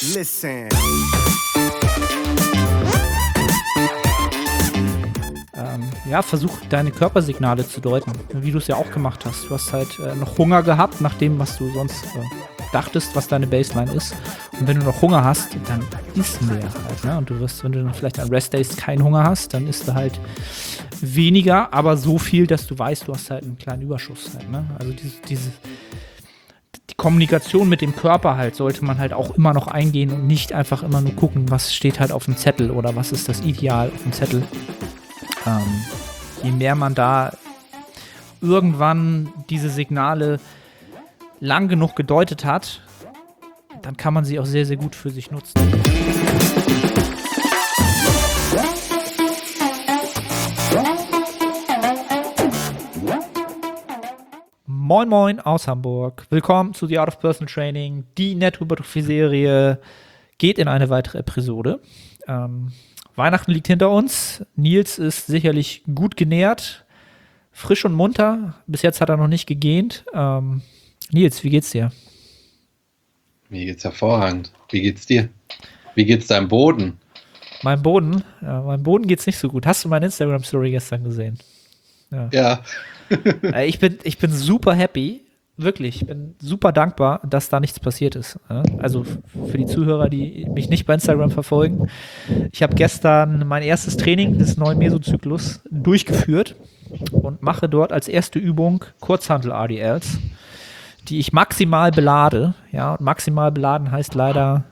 Listen. Ja, versuch deine Körpersignale zu deuten, wie du es ja auch gemacht hast. Du hast halt noch Hunger gehabt, nach dem, was du sonst dachtest, was deine Baseline ist. Und wenn du noch Hunger hast, dann isst mehr halt. Ne? Und du wirst, wenn du dann vielleicht an Rest-Days keinen Hunger hast, dann isst du halt weniger, aber so viel, dass du weißt, du hast halt einen kleinen Überschuss halt. Ne? Also die Kommunikation mit dem Körper halt sollte man halt auch immer noch eingehen und nicht einfach immer nur gucken, was steht halt auf dem Zettel oder was ist das Ideal auf dem Zettel. Je mehr man da irgendwann diese Signale lang genug gedeutet hat, dann kann man sie auch sehr, sehr gut für sich nutzen. Moin Moin aus Hamburg. Willkommen zu The Art of Personal Training. Die Netto-Hypertrophie-Serie geht in eine weitere Episode. Weihnachten liegt hinter uns. Nils ist sicherlich gut genährt, frisch und munter. Bis jetzt hat er noch nicht gegähnt. Nils, wie geht's dir? Mir geht's hervorragend. Wie geht's dir? Wie geht's deinem Boden? Meinem Boden geht's nicht so gut. Hast du meine Instagram-Story gestern gesehen? Ja. Ich bin super happy. Wirklich, ich bin super dankbar, dass da nichts passiert ist. Also für die Zuhörer, die mich nicht bei Instagram verfolgen. Ich habe gestern mein erstes Training des neuen Mesozyklus durchgeführt und mache dort als erste Übung Kurzhantel-RDLs, die ich maximal belade. Ja, und maximal beladen heißt leider,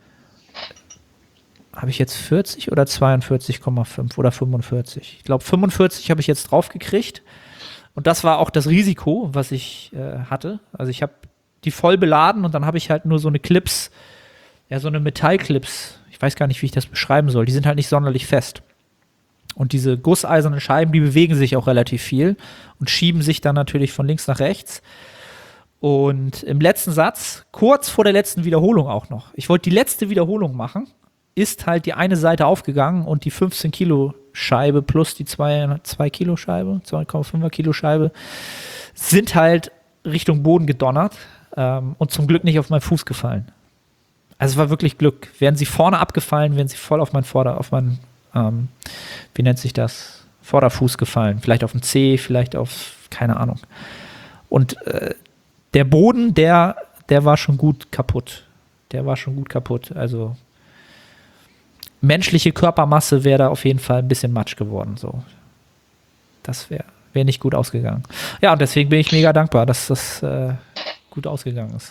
habe ich jetzt 40 oder 42,5 oder 45? Ich glaube 45 habe ich jetzt drauf gekriegt. Und das war auch das Risiko, was ich hatte. Also ich habe die voll beladen und dann habe ich halt nur so eine Clips, ja so eine Metallclips. Ich weiß gar nicht, wie ich das beschreiben soll. Die sind halt nicht sonderlich fest. Und diese gusseisernen Scheiben, die bewegen sich auch relativ viel und schieben sich dann natürlich von links nach rechts. Und im letzten Satz, kurz vor der letzten Wiederholung auch noch, ich wollte die letzte Wiederholung machen, ist halt die eine Seite aufgegangen und die 15 Kilo Scheibe plus die 2 Kilo Scheibe, 2,5er Kilo Scheibe, sind halt Richtung Boden gedonnert und zum Glück nicht auf meinen Fuß gefallen. Also es war wirklich Glück. Wären sie vorne abgefallen, wären sie voll auf meinen wie nennt sich das? Vorderfuß gefallen. Vielleicht auf den Zeh, vielleicht auf, keine Ahnung. Und der Boden, der war schon gut kaputt. Also menschliche Körpermasse wäre da auf jeden Fall ein bisschen matsch geworden. So. Das wäre nicht gut ausgegangen. Ja, und deswegen bin ich mega dankbar, dass das gut ausgegangen ist.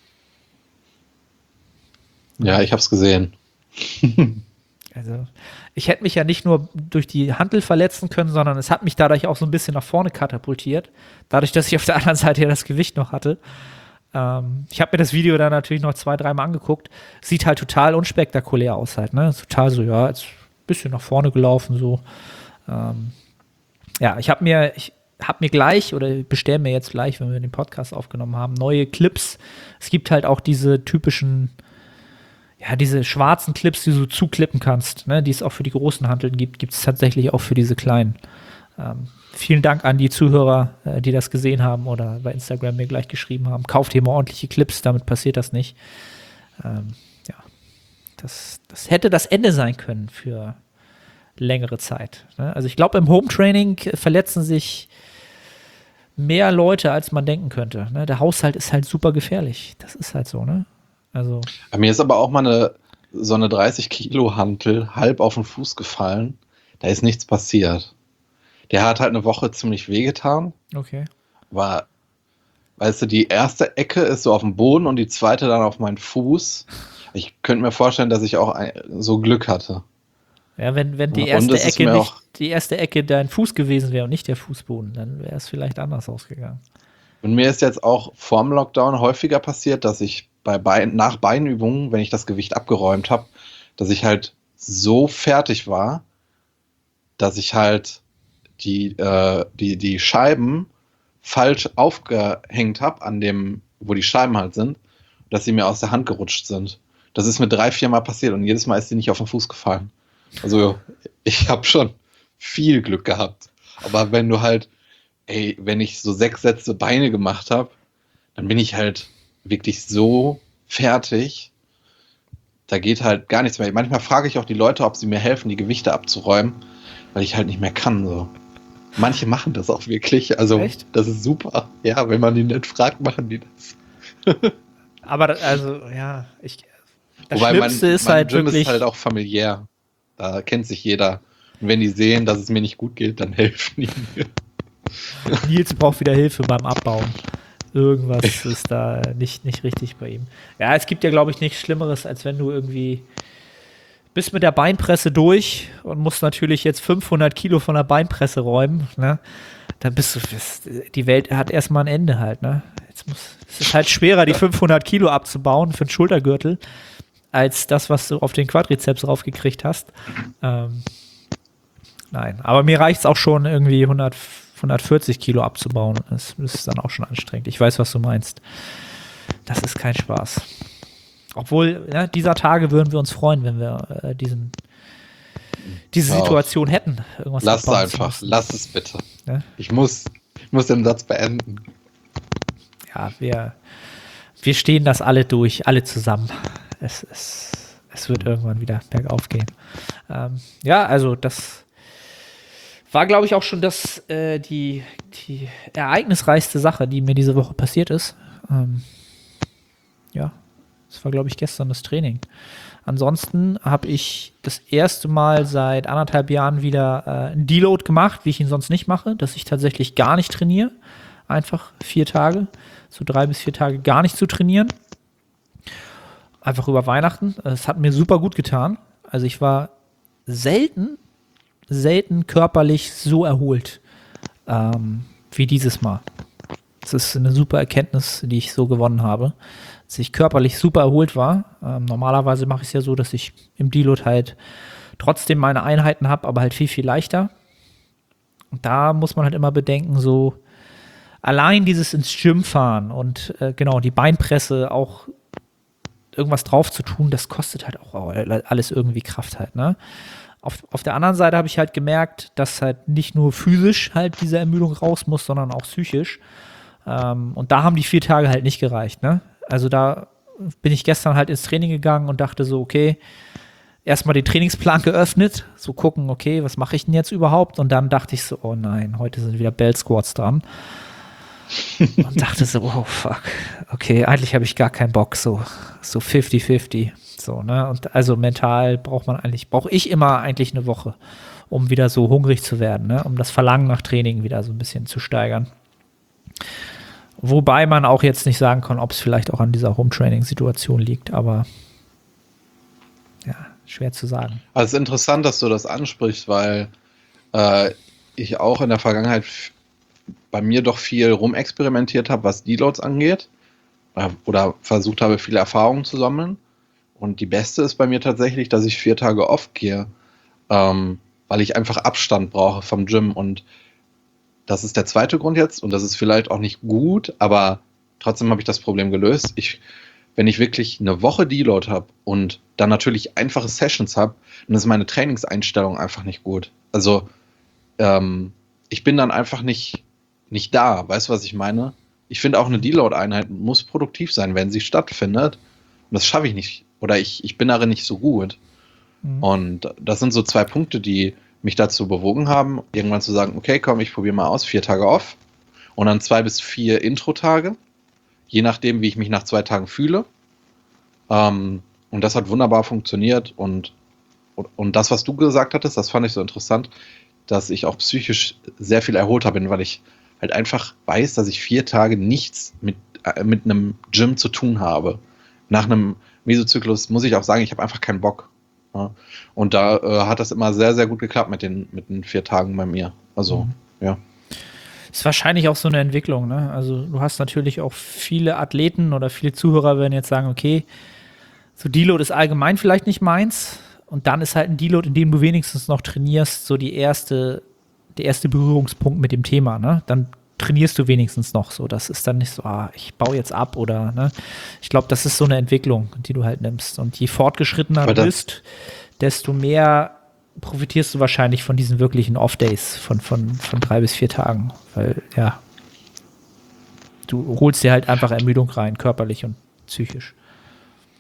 Ja, ich habe es gesehen. Also, ich hätte mich ja nicht nur durch die Hantel verletzen können, sondern es hat mich dadurch auch so ein bisschen nach vorne katapultiert. Dadurch, dass ich auf der anderen Seite ja das Gewicht noch hatte. Ich habe mir das Video dann natürlich noch 2-3 Mal angeguckt. Sieht halt total unspektakulär aus halt, ne? Total so, ja, jetzt ein bisschen nach vorne gelaufen, so. Ja, ich habe mir gleich, oder bestelle mir jetzt gleich, wenn wir den Podcast aufgenommen haben, neue Clips. Es gibt halt auch diese typischen, ja, diese schwarzen Clips, die du zuklippen kannst, ne? Die es auch für die großen Hanteln gibt es tatsächlich auch für diese kleinen. Vielen Dank an die Zuhörer, die das gesehen haben oder bei Instagram mir gleich geschrieben haben. Kauft ihr mal ordentliche Clips, damit passiert das nicht. Ja, das hätte das Ende sein können für längere Zeit. Ne? Also ich glaube, im Home-Training verletzen sich mehr Leute, als man denken könnte. Ne? Der Haushalt ist halt super gefährlich. Das ist halt so, ne? Also. Mir ist aber auch mal so eine 30 Kilo Hantel halb auf den Fuß gefallen. Da ist nichts passiert. Der hat halt eine Woche ziemlich wehgetan. Okay. Aber, weißt du, die erste Ecke ist so auf dem Boden und die zweite dann auf meinen Fuß. Ich könnte mir vorstellen, dass ich auch so Glück hatte. Ja, wenn die erste Ecke dein Fuß gewesen wäre und nicht der Fußboden, dann wäre es vielleicht anders ausgegangen. Und mir ist jetzt auch vorm Lockdown häufiger passiert, dass ich nach Beinübungen, wenn ich das Gewicht abgeräumt habe, dass ich halt so fertig war, dass ich halt die Scheiben falsch aufgehängt habe an dem, wo die Scheiben halt sind, dass sie mir aus der Hand gerutscht sind. Das ist mir 3-4 Mal passiert und jedes Mal ist sie nicht auf den Fuß gefallen. Also ich habe schon viel Glück gehabt. Aber wenn du halt, wenn ich so 6 Sätze Beine gemacht habe, dann bin ich halt wirklich so fertig. da geht halt gar nichts mehr. Manchmal frage ich auch die Leute, ob sie mir helfen, die Gewichte abzuräumen, weil ich halt nicht mehr kann. So. Manche machen das auch wirklich. Also, Echt? das ist super. Ja, wenn man die nicht fragt, machen die das. Aber also, ja, das Wobei Schlimmste ist mein halt Gym wirklich. ist halt auch familiär. Da kennt sich jeder. Und wenn die sehen, dass es mir nicht gut geht, dann helfen die mir. Nils braucht wieder Hilfe beim Abbauen. Irgendwas ist da nicht richtig bei ihm. Ja, es gibt ja, glaube ich, nichts Schlimmeres, als wenn du irgendwie bist mit der Beinpresse durch und musst natürlich jetzt 500 Kilo von der Beinpresse räumen. Ne? Dann die Welt hat erstmal ein Ende halt. Ne? Es ist halt schwerer, die 500 Kilo abzubauen für den Schultergürtel, als das, was du auf den Quadrizeps raufgekriegt hast. Nein, aber mir reicht es auch schon, irgendwie 140 Kilo abzubauen. Das ist dann auch schon anstrengend. Ich weiß, was du meinst. Das ist kein Spaß. Obwohl, ja, dieser Tage würden wir uns freuen, wenn wir diese Situation hätten. Irgendwas lass es einfach. Lass es bitte. Ja? Ich muss den Satz beenden. Ja, wir stehen das alle durch, alle zusammen. Es wird irgendwann wieder bergauf gehen. Ja, also das war, glaube ich, auch schon die ereignisreichste Sache, die mir diese Woche passiert ist. Ja, das war, glaube ich, gestern das Training. Ansonsten habe ich das erste Mal seit 1,5 Jahren wieder einen Deload gemacht, wie ich ihn sonst nicht mache, dass ich tatsächlich gar nicht trainiere. Einfach 4 Tage, so 3 bis 4 Tage gar nicht zu trainieren. Einfach über Weihnachten. Es hat mir super gut getan. Also ich war selten körperlich so erholt wie dieses Mal. Das ist eine super Erkenntnis, die ich so gewonnen habe, dass ich körperlich super erholt war. Normalerweise mache ich es ja so, dass ich im Deload halt trotzdem meine Einheiten habe, aber halt viel, viel leichter. Und da muss man halt immer bedenken, so allein dieses ins Gym fahren und genau, die Beinpresse auch irgendwas drauf zu tun, das kostet halt auch alles irgendwie Kraft halt, ne? Auf der anderen Seite habe ich halt gemerkt, dass halt nicht nur physisch halt diese Ermüdung raus muss, sondern auch psychisch. Und da haben die 4 Tage halt nicht gereicht, ne? Also da bin ich gestern halt ins Training gegangen und dachte so, okay, erstmal den Trainingsplan geöffnet, so gucken, okay, was mache ich denn jetzt überhaupt? Und dann dachte ich so, oh nein, heute sind wieder Bell Squats dran. Und dachte so, oh fuck, okay, eigentlich habe ich gar keinen Bock, so 50-50, so, ne? Und also mental brauche ich immer eigentlich eine Woche, um wieder so hungrig zu werden, ne? Um das Verlangen nach Training wieder so ein bisschen zu steigern. Wobei man auch jetzt nicht sagen kann, ob es vielleicht auch an dieser Home-Training-Situation liegt, aber ja, schwer zu sagen. Also es ist interessant, dass du das ansprichst, weil ich auch in der Vergangenheit bei mir doch viel rumexperimentiert habe, was Deloads angeht, oder versucht habe, viele Erfahrungen zu sammeln. Und die beste ist bei mir tatsächlich, dass ich 4 Tage off gehe, weil ich einfach Abstand brauche vom Gym. Und das ist der zweite Grund jetzt. Und das ist vielleicht auch nicht gut, aber trotzdem habe ich das Problem gelöst. Wenn ich wirklich eine Woche Deload habe und dann natürlich einfache Sessions habe, dann ist meine Trainingseinstellung einfach nicht gut. Also ich bin dann einfach nicht da. Weißt du, was ich meine? Ich finde auch eine Deload-Einheit muss produktiv sein, wenn sie stattfindet. Und das schaffe ich nicht. Oder ich bin darin nicht so gut. Mhm. Und das sind so 2 Punkte, die mich dazu bewogen haben, irgendwann zu sagen, okay, komm, ich probiere mal aus, 4 Tage off. Und dann 2 bis 4 Intro-Tage. Je nachdem, wie ich mich nach 2 Tagen fühle. Und das hat wunderbar funktioniert. Und das, was du gesagt hattest, das fand ich so interessant, dass ich auch psychisch sehr viel erholter bin, weil ich halt einfach weiß, dass ich 4 Tage nichts mit einem Gym zu tun habe. Nach einem Mesozyklus muss ich auch sagen, ich habe einfach keinen Bock. Ja. Und da hat das immer sehr, sehr gut geklappt mit den 4 Tagen bei mir. Also, ja. Ist wahrscheinlich auch so eine Entwicklung, ne? Also du hast natürlich auch viele Athleten oder viele Zuhörer werden jetzt sagen, okay, so Deload ist allgemein vielleicht nicht meins. Und dann ist halt ein Deload, in dem du wenigstens noch trainierst, so der erste Berührungspunkt mit dem Thema, ne? Dann trainierst du wenigstens noch so. Das ist dann nicht so, ich baue jetzt ab oder, ne? Ich glaube, das ist so eine Entwicklung, die du halt nimmst. Und je fortgeschrittener du bist, desto mehr profitierst du wahrscheinlich von diesen wirklichen Off-Days von 3 bis 4 Tagen. Weil, ja, du holst dir halt einfach Ermüdung rein, körperlich und psychisch.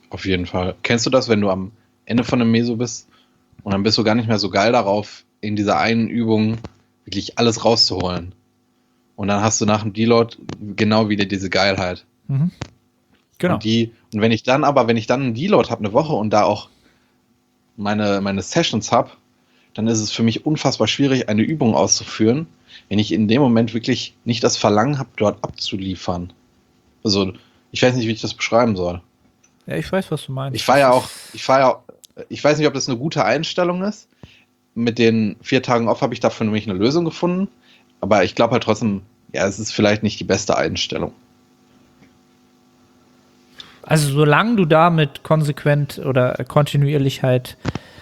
Auf jeden Fall. Kennst du das, wenn du am Ende von einem Meso bist und dann bist du gar nicht mehr so geil darauf, in dieser einen Übung wirklich alles rauszuholen? Und dann hast du nach dem Deload genau wieder diese Geilheit. Mhm. Genau. Und wenn ich dann einen Deload habe, eine Woche und da auch meine Sessions habe, dann ist es für mich unfassbar schwierig, eine Übung auszuführen, wenn ich in dem Moment wirklich nicht das Verlangen habe, dort abzuliefern. Also, ich weiß nicht, wie ich das beschreiben soll. Ja, ich weiß, was du meinst. Ich weiß nicht, ob das eine gute Einstellung ist. Mit den 4 Tagen off habe ich dafür nämlich eine Lösung gefunden. Aber ich glaube halt trotzdem, ja, es ist vielleicht nicht die beste Einstellung. Also solange du damit konsequent oder kontinuierlich halt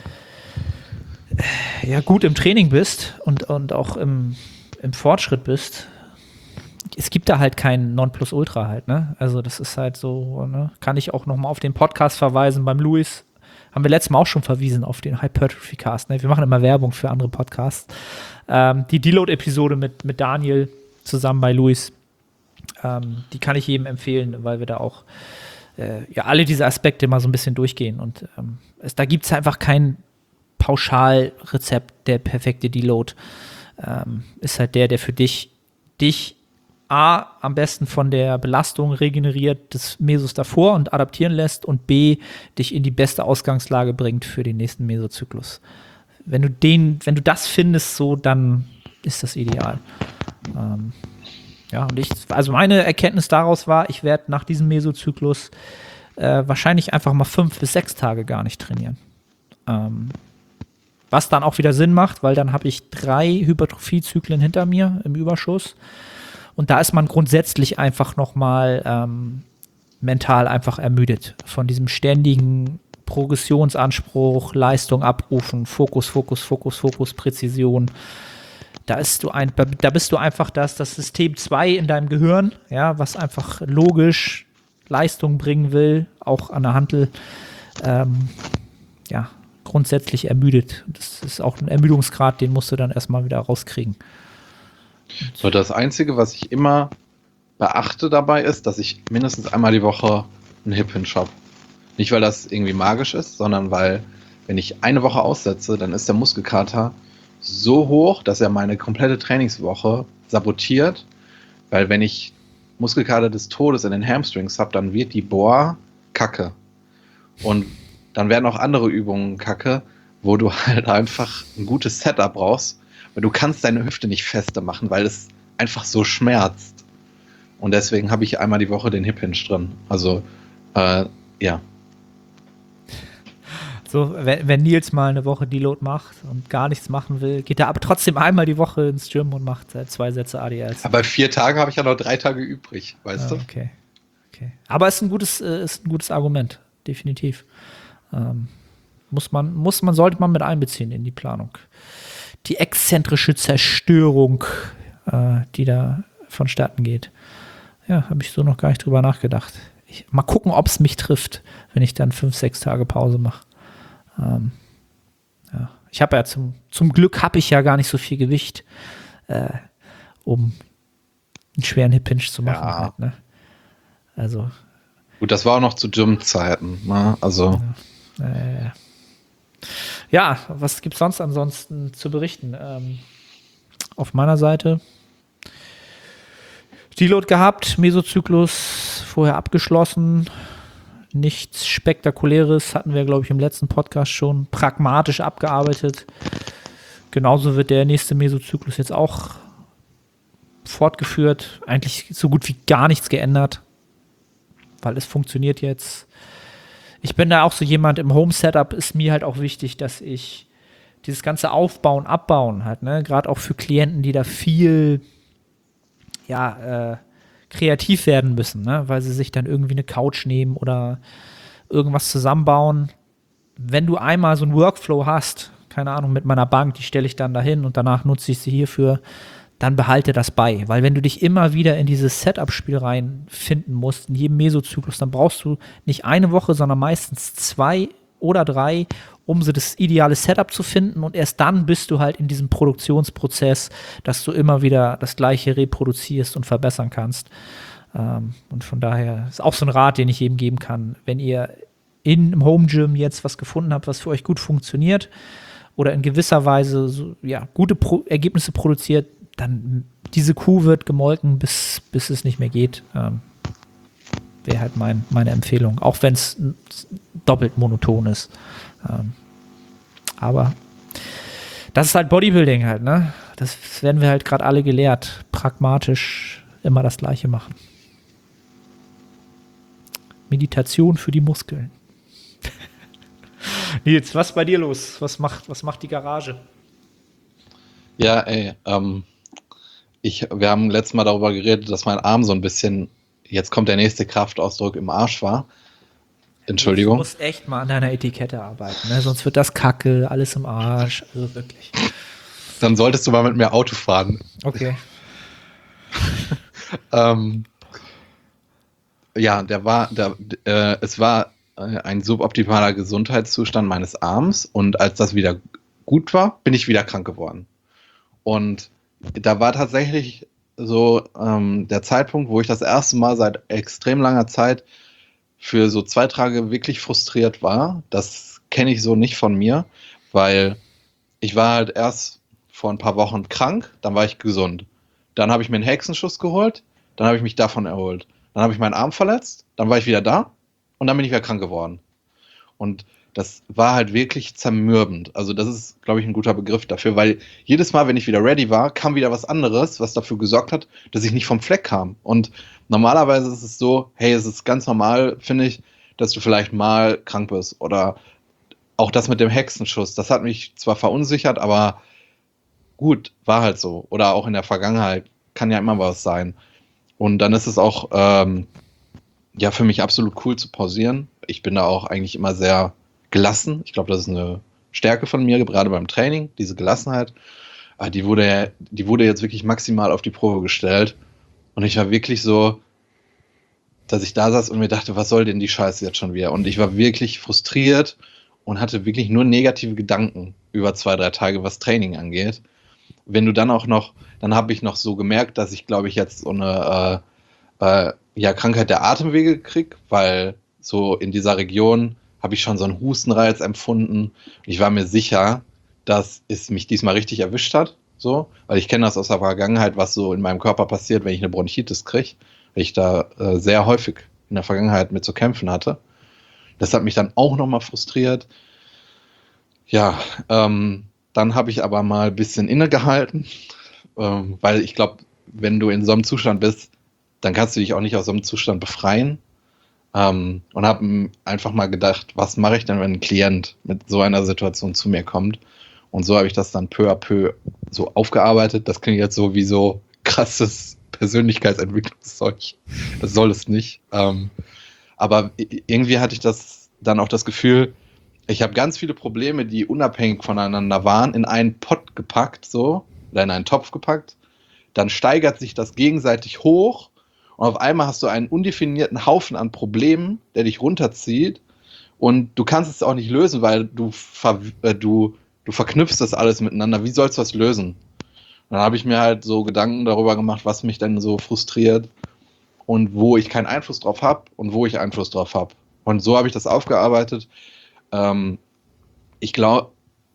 gut im Training bist und auch im Fortschritt bist, es gibt da halt kein Nonplusultra halt, ne? Also das ist halt so, ne? Kann ich auch nochmal auf den Podcast verweisen beim Luis. Haben wir letztes Mal auch schon verwiesen auf den Hypertrophy Cast, ne? Wir machen immer Werbung für andere Podcasts. Die Deload-Episode mit Daniel zusammen bei Luis, die kann ich jedem empfehlen, weil wir da auch alle diese Aspekte mal so ein bisschen durchgehen. Und da gibt es einfach kein Pauschalrezept, der perfekte Deload. Ist halt der für dich A, am besten von der Belastung regeneriert des Mesos davor und adaptieren lässt und B, dich in die beste Ausgangslage bringt für den nächsten Mesozyklus. Wenn du das findest, so, dann ist das ideal. Und meine Erkenntnis daraus war, ich werde nach diesem Mesozyklus wahrscheinlich einfach mal 5 bis 6 Tage gar nicht trainieren. Was dann auch wieder Sinn macht, weil dann habe ich 3 Hypertrophiezyklen hinter mir im Überschuss. Und da ist man grundsätzlich einfach nochmal mental einfach ermüdet von diesem ständigen Progressionsanspruch, Leistung abrufen, Fokus, Präzision. Da bist du einfach das System 2 in deinem Gehirn, ja, was einfach logisch Leistung bringen will, auch an der Hantel, grundsätzlich ermüdet. Das ist auch ein Ermüdungsgrad, den musst du dann erstmal wieder rauskriegen. So, das Einzige, was ich immer beachte dabei ist, dass ich mindestens einmal die Woche einen Hip Hinge habe. Nicht, weil das irgendwie magisch ist, sondern weil, wenn ich eine Woche aussetze, dann ist der Muskelkater so hoch, dass er meine komplette Trainingswoche sabotiert, weil wenn ich Muskelkater des Todes in den Hamstrings habe, dann wird die Bohr kacke. Und dann werden auch andere Übungen kacke, wo du halt einfach ein gutes Setup brauchst, weil du kannst deine Hüfte nicht feste machen, weil es einfach so schmerzt. Und deswegen habe ich einmal die Woche den Hip Hinge drin. Also, ja. So, wenn Nils mal eine Woche Deload macht und gar nichts machen will, geht er aber trotzdem einmal die Woche ins Gym und macht 2 Sätze ADLs. Aber 4 Tage habe ich ja noch 3 Tage übrig, weißt du? Okay. Aber es ist ein gutes Argument, definitiv. Sollte man mit einbeziehen in die Planung. Die exzentrische Zerstörung, die da vonstatten geht. Ja, habe ich so noch gar nicht drüber nachgedacht. Mal gucken, ob es mich trifft, wenn ich dann 5, 6 Tage Pause mache. Ich habe ja zum Glück habe ich ja gar nicht so viel Gewicht, um einen schweren Hip Hinge zu machen. Ja. Halt, ne? Also. Gut, das war auch noch zu Gym-Zeiten, ne? Also. Ja, was gibt es ansonsten zu berichten? Auf meiner Seite Deload gehabt, Mesozyklus vorher abgeschlossen, nichts Spektakuläres, hatten wir, glaube ich, im letzten Podcast schon pragmatisch abgearbeitet. Genauso wird der nächste Mesozyklus jetzt auch fortgeführt, eigentlich so gut wie gar nichts geändert, weil es funktioniert jetzt. Ich bin da auch so jemand, im Home-Setup ist mir halt auch wichtig, dass ich dieses ganze Aufbauen, Abbauen halt, ne, gerade auch für Klienten, die da viel kreativ werden müssen, ne, weil sie sich dann irgendwie eine Couch nehmen oder irgendwas zusammenbauen. Wenn du einmal so einen Workflow hast, keine Ahnung, mit meiner Bank, die stelle ich dann dahin und danach nutze ich sie hierfür, dann behalte das bei. Weil wenn du dich immer wieder in dieses Setup-Spiel reinfinden musst, in jedem Mesozyklus, dann brauchst du nicht eine Woche, sondern meistens 2 oder 3, um so das ideale Setup zu finden. Und erst dann bist du halt in diesem Produktionsprozess, dass du immer wieder das Gleiche reproduzierst und verbessern kannst. Und von daher ist auch so ein Rat, den ich jedem geben kann. Wenn ihr im Home Gym jetzt was gefunden habt, was für euch gut funktioniert oder in gewisser Weise so, ja, gute Ergebnisse produziert, dann diese Kuh wird gemolken, bis es nicht mehr geht. Wäre halt meine Empfehlung, auch wenn es doppelt monoton ist. Aber das ist halt Bodybuilding halt, ne? Das werden wir halt gerade alle gelehrt. Pragmatisch immer das Gleiche machen. Meditation für die Muskeln. Nils, was ist bei dir los? Was macht die Garage? Ja, ey, wir haben letztes Mal darüber geredet, dass mein Arm so ein bisschen, jetzt kommt der nächste Kraftausdruck, im Arsch war. Entschuldigung. Du musst echt mal an deiner Etikette arbeiten, ne? Sonst wird das Kacke, alles im Arsch. Also wirklich. Dann solltest du mal mit mir Auto fahren. Okay. Ja, es war ein suboptimaler Gesundheitszustand meines Arms und als das wieder gut war, bin ich wieder krank geworden. Und da war tatsächlich so der Zeitpunkt, wo ich das erste Mal seit extrem langer Zeit für so 2 Tage wirklich frustriert war. Das kenne ich so nicht von mir, weil ich war halt erst vor ein paar Wochen krank, dann war ich gesund. Dann habe ich mir einen Hexenschuss geholt, dann habe ich mich davon erholt. Dann habe ich meinen Arm verletzt, dann war ich wieder da und dann bin ich wieder krank geworden. Und das war halt wirklich zermürbend. Also das ist, glaube ich, ein guter Begriff dafür, weil jedes Mal, wenn ich wieder ready war, kam wieder was anderes, was dafür gesorgt hat, dass ich nicht vom Fleck kam. Und normalerweise ist es so, hey, es ist ganz normal, finde ich, dass du vielleicht mal krank bist. Oder auch das mit dem Hexenschuss, das hat mich zwar verunsichert, aber gut, war halt so. Oder auch in der Vergangenheit, kann ja immer was sein. Und dann ist es auch ja für mich absolut cool zu pausieren. Ich bin da auch eigentlich immer sehr gelassen. Ich glaube, das ist eine Stärke von mir, gerade beim Training, diese Gelassenheit. Aber die wurde jetzt wirklich maximal auf die Probe gestellt. Und ich war wirklich so, dass ich da saß und mir dachte, was soll denn die Scheiße jetzt schon wieder? Und ich war wirklich frustriert und hatte wirklich nur negative Gedanken über 2, 3 Tage, was Training angeht. Wenn du dann dann habe ich noch so gemerkt, dass ich, glaube ich, jetzt so eine Krankheit der Atemwege kriege, weil so in dieser Region habe ich schon so einen Hustenreiz empfunden. Ich war mir sicher, dass es mich diesmal richtig erwischt hat, so, weil ich kenne das aus der Vergangenheit, was so in meinem Körper passiert, wenn ich eine Bronchitis kriege, weil ich da sehr häufig in der Vergangenheit mit zu kämpfen hatte. Das hat mich dann auch nochmal frustriert. Ja, dann habe ich aber mal ein bisschen innegehalten, weil ich glaube, wenn du in so einem Zustand bist, dann kannst du dich auch nicht aus so einem Zustand befreien. Und habe einfach mal gedacht, was mache ich denn, wenn ein Klient mit so einer Situation zu mir kommt? Und so habe ich das dann peu à peu so aufgearbeitet. Das klingt jetzt so wie so krasses Persönlichkeitsentwicklungszeug. Das soll es nicht. Aber irgendwie hatte ich dann auch das Gefühl, ich habe ganz viele Probleme, die unabhängig voneinander waren, in einen Pott gepackt, so, oder in einen Topf gepackt. Dann steigert sich das gegenseitig hoch. Und auf einmal hast du einen undefinierten Haufen an Problemen, der dich runterzieht. Und du kannst es auch nicht lösen, weil du verknüpfst das alles miteinander. Wie sollst du das lösen? Und dann habe ich mir halt so Gedanken darüber gemacht, was mich denn so frustriert und wo ich keinen Einfluss drauf habe und wo ich Einfluss drauf habe. Und so habe ich das aufgearbeitet. Ich glaube,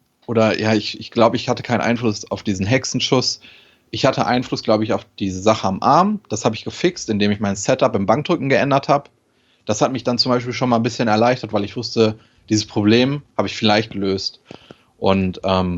ich hatte keinen Einfluss auf diesen Hexenschuss. Ich hatte Einfluss, glaube ich, auf diese Sache am Arm. Das habe ich gefixt, indem ich mein Setup im Bankdrücken geändert habe. Das hat mich dann zum Beispiel schon mal ein bisschen erleichtert, weil ich wusste, dieses Problem habe ich vielleicht gelöst. Und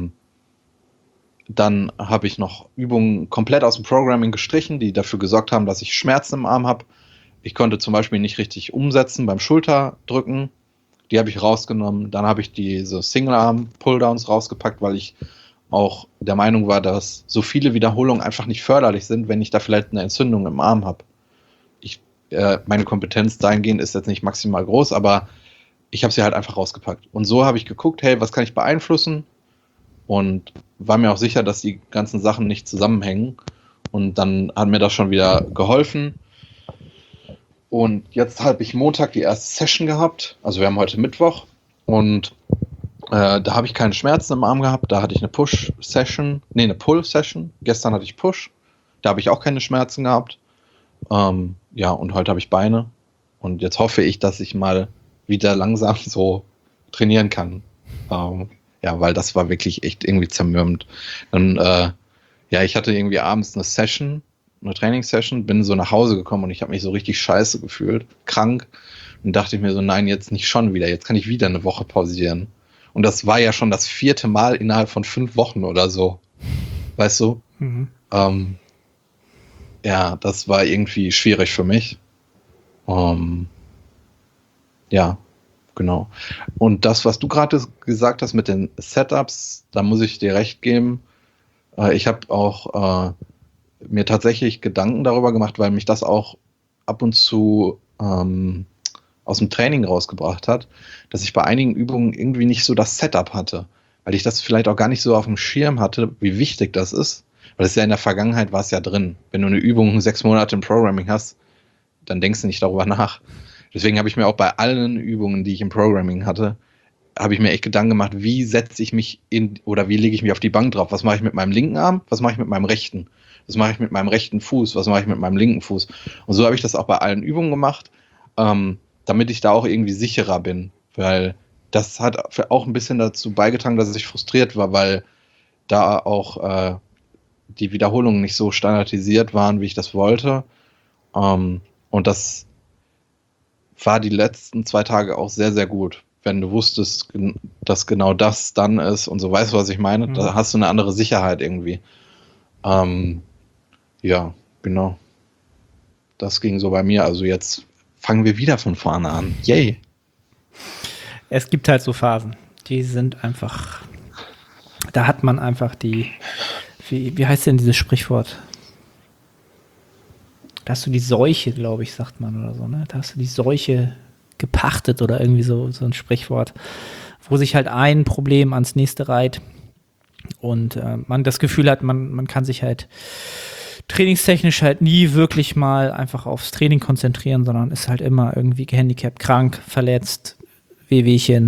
dann habe ich noch Übungen komplett aus dem Programming gestrichen, die dafür gesorgt haben, dass ich Schmerzen im Arm habe. Ich konnte zum Beispiel nicht richtig umsetzen beim Schulterdrücken. Die habe ich rausgenommen. Dann habe ich diese Single-Arm-Pulldowns rausgepackt, weil ich auch der Meinung war, dass so viele Wiederholungen einfach nicht förderlich sind, wenn ich da vielleicht eine Entzündung im Arm habe. Meine Kompetenz dahingehend ist jetzt nicht maximal groß, aber ich habe sie halt einfach rausgepackt. Und so habe ich geguckt, hey, was kann ich beeinflussen? Und war mir auch sicher, dass die ganzen Sachen nicht zusammenhängen. Und dann hat mir das schon wieder geholfen. Und jetzt habe ich Montag die erste Session gehabt. Also wir haben heute Mittwoch. Und da habe ich keine Schmerzen im Arm gehabt. Da hatte ich eine Pull-Session. Gestern hatte ich Push. Da habe ich auch keine Schmerzen gehabt. Und heute habe ich Beine. Und jetzt hoffe ich, dass ich mal wieder langsam so trainieren kann. Ja, weil das war wirklich echt irgendwie zermürbend. Dann, ja, ich hatte irgendwie abends eine Trainingssession, bin so nach Hause gekommen und ich habe mich so richtig scheiße gefühlt, krank. Und dachte ich mir so, nein, jetzt nicht schon wieder, jetzt kann ich wieder eine Woche pausieren. Und das war ja schon das 4. Mal innerhalb von 5 Wochen oder so. Weißt du? Mhm. Ja, das war irgendwie schwierig für mich. Ja, genau. Und das, was du gerade gesagt hast mit den Setups, da muss ich dir recht geben. Ich habe auch mir tatsächlich Gedanken darüber gemacht, weil mich das auch ab und zu aus dem Training rausgebracht hat, dass ich bei einigen Übungen irgendwie nicht so das Setup hatte, weil ich das vielleicht auch gar nicht so auf dem Schirm hatte, wie wichtig das ist. Weil es ja in der Vergangenheit war es ja drin. Wenn du eine Übung 6 Monate im Programming hast, dann denkst du nicht darüber nach. Deswegen habe ich mir auch bei allen Übungen, die ich im Programming hatte, habe ich mir echt Gedanken gemacht, wie setze ich mich oder wie lege ich mich auf die Bank drauf? Was mache ich mit meinem linken Arm? Was mache ich mit meinem rechten? Was mache ich mit meinem rechten Fuß? Was mache ich mit meinem linken Fuß? Und so habe ich das auch bei allen Übungen gemacht, damit ich da auch irgendwie sicherer bin. Weil das hat auch ein bisschen dazu beigetragen, dass ich frustriert war, weil da auch die Wiederholungen nicht so standardisiert waren, wie ich das wollte. Und das war die letzten 2 Tage auch sehr, sehr gut. Wenn du wusstest, dass genau das dann ist und so, weißt du, was ich meine? Da hast du eine andere Sicherheit irgendwie. Ja, genau. Das ging so bei mir. Also jetzt fangen wir wieder von vorne an. Yay! Es gibt halt so Phasen, die sind einfach, da hat man einfach wie heißt denn dieses Sprichwort? Da hast du die Seuche, glaube ich, sagt man oder so, ne? Da hast du die Seuche gepachtet oder irgendwie so ein Sprichwort, wo sich halt ein Problem ans nächste reiht und man das Gefühl hat, man kann sich halt trainingstechnisch halt nie wirklich mal einfach aufs Training konzentrieren, sondern ist halt immer irgendwie gehandicapt, krank, verletzt, Wehwehchen.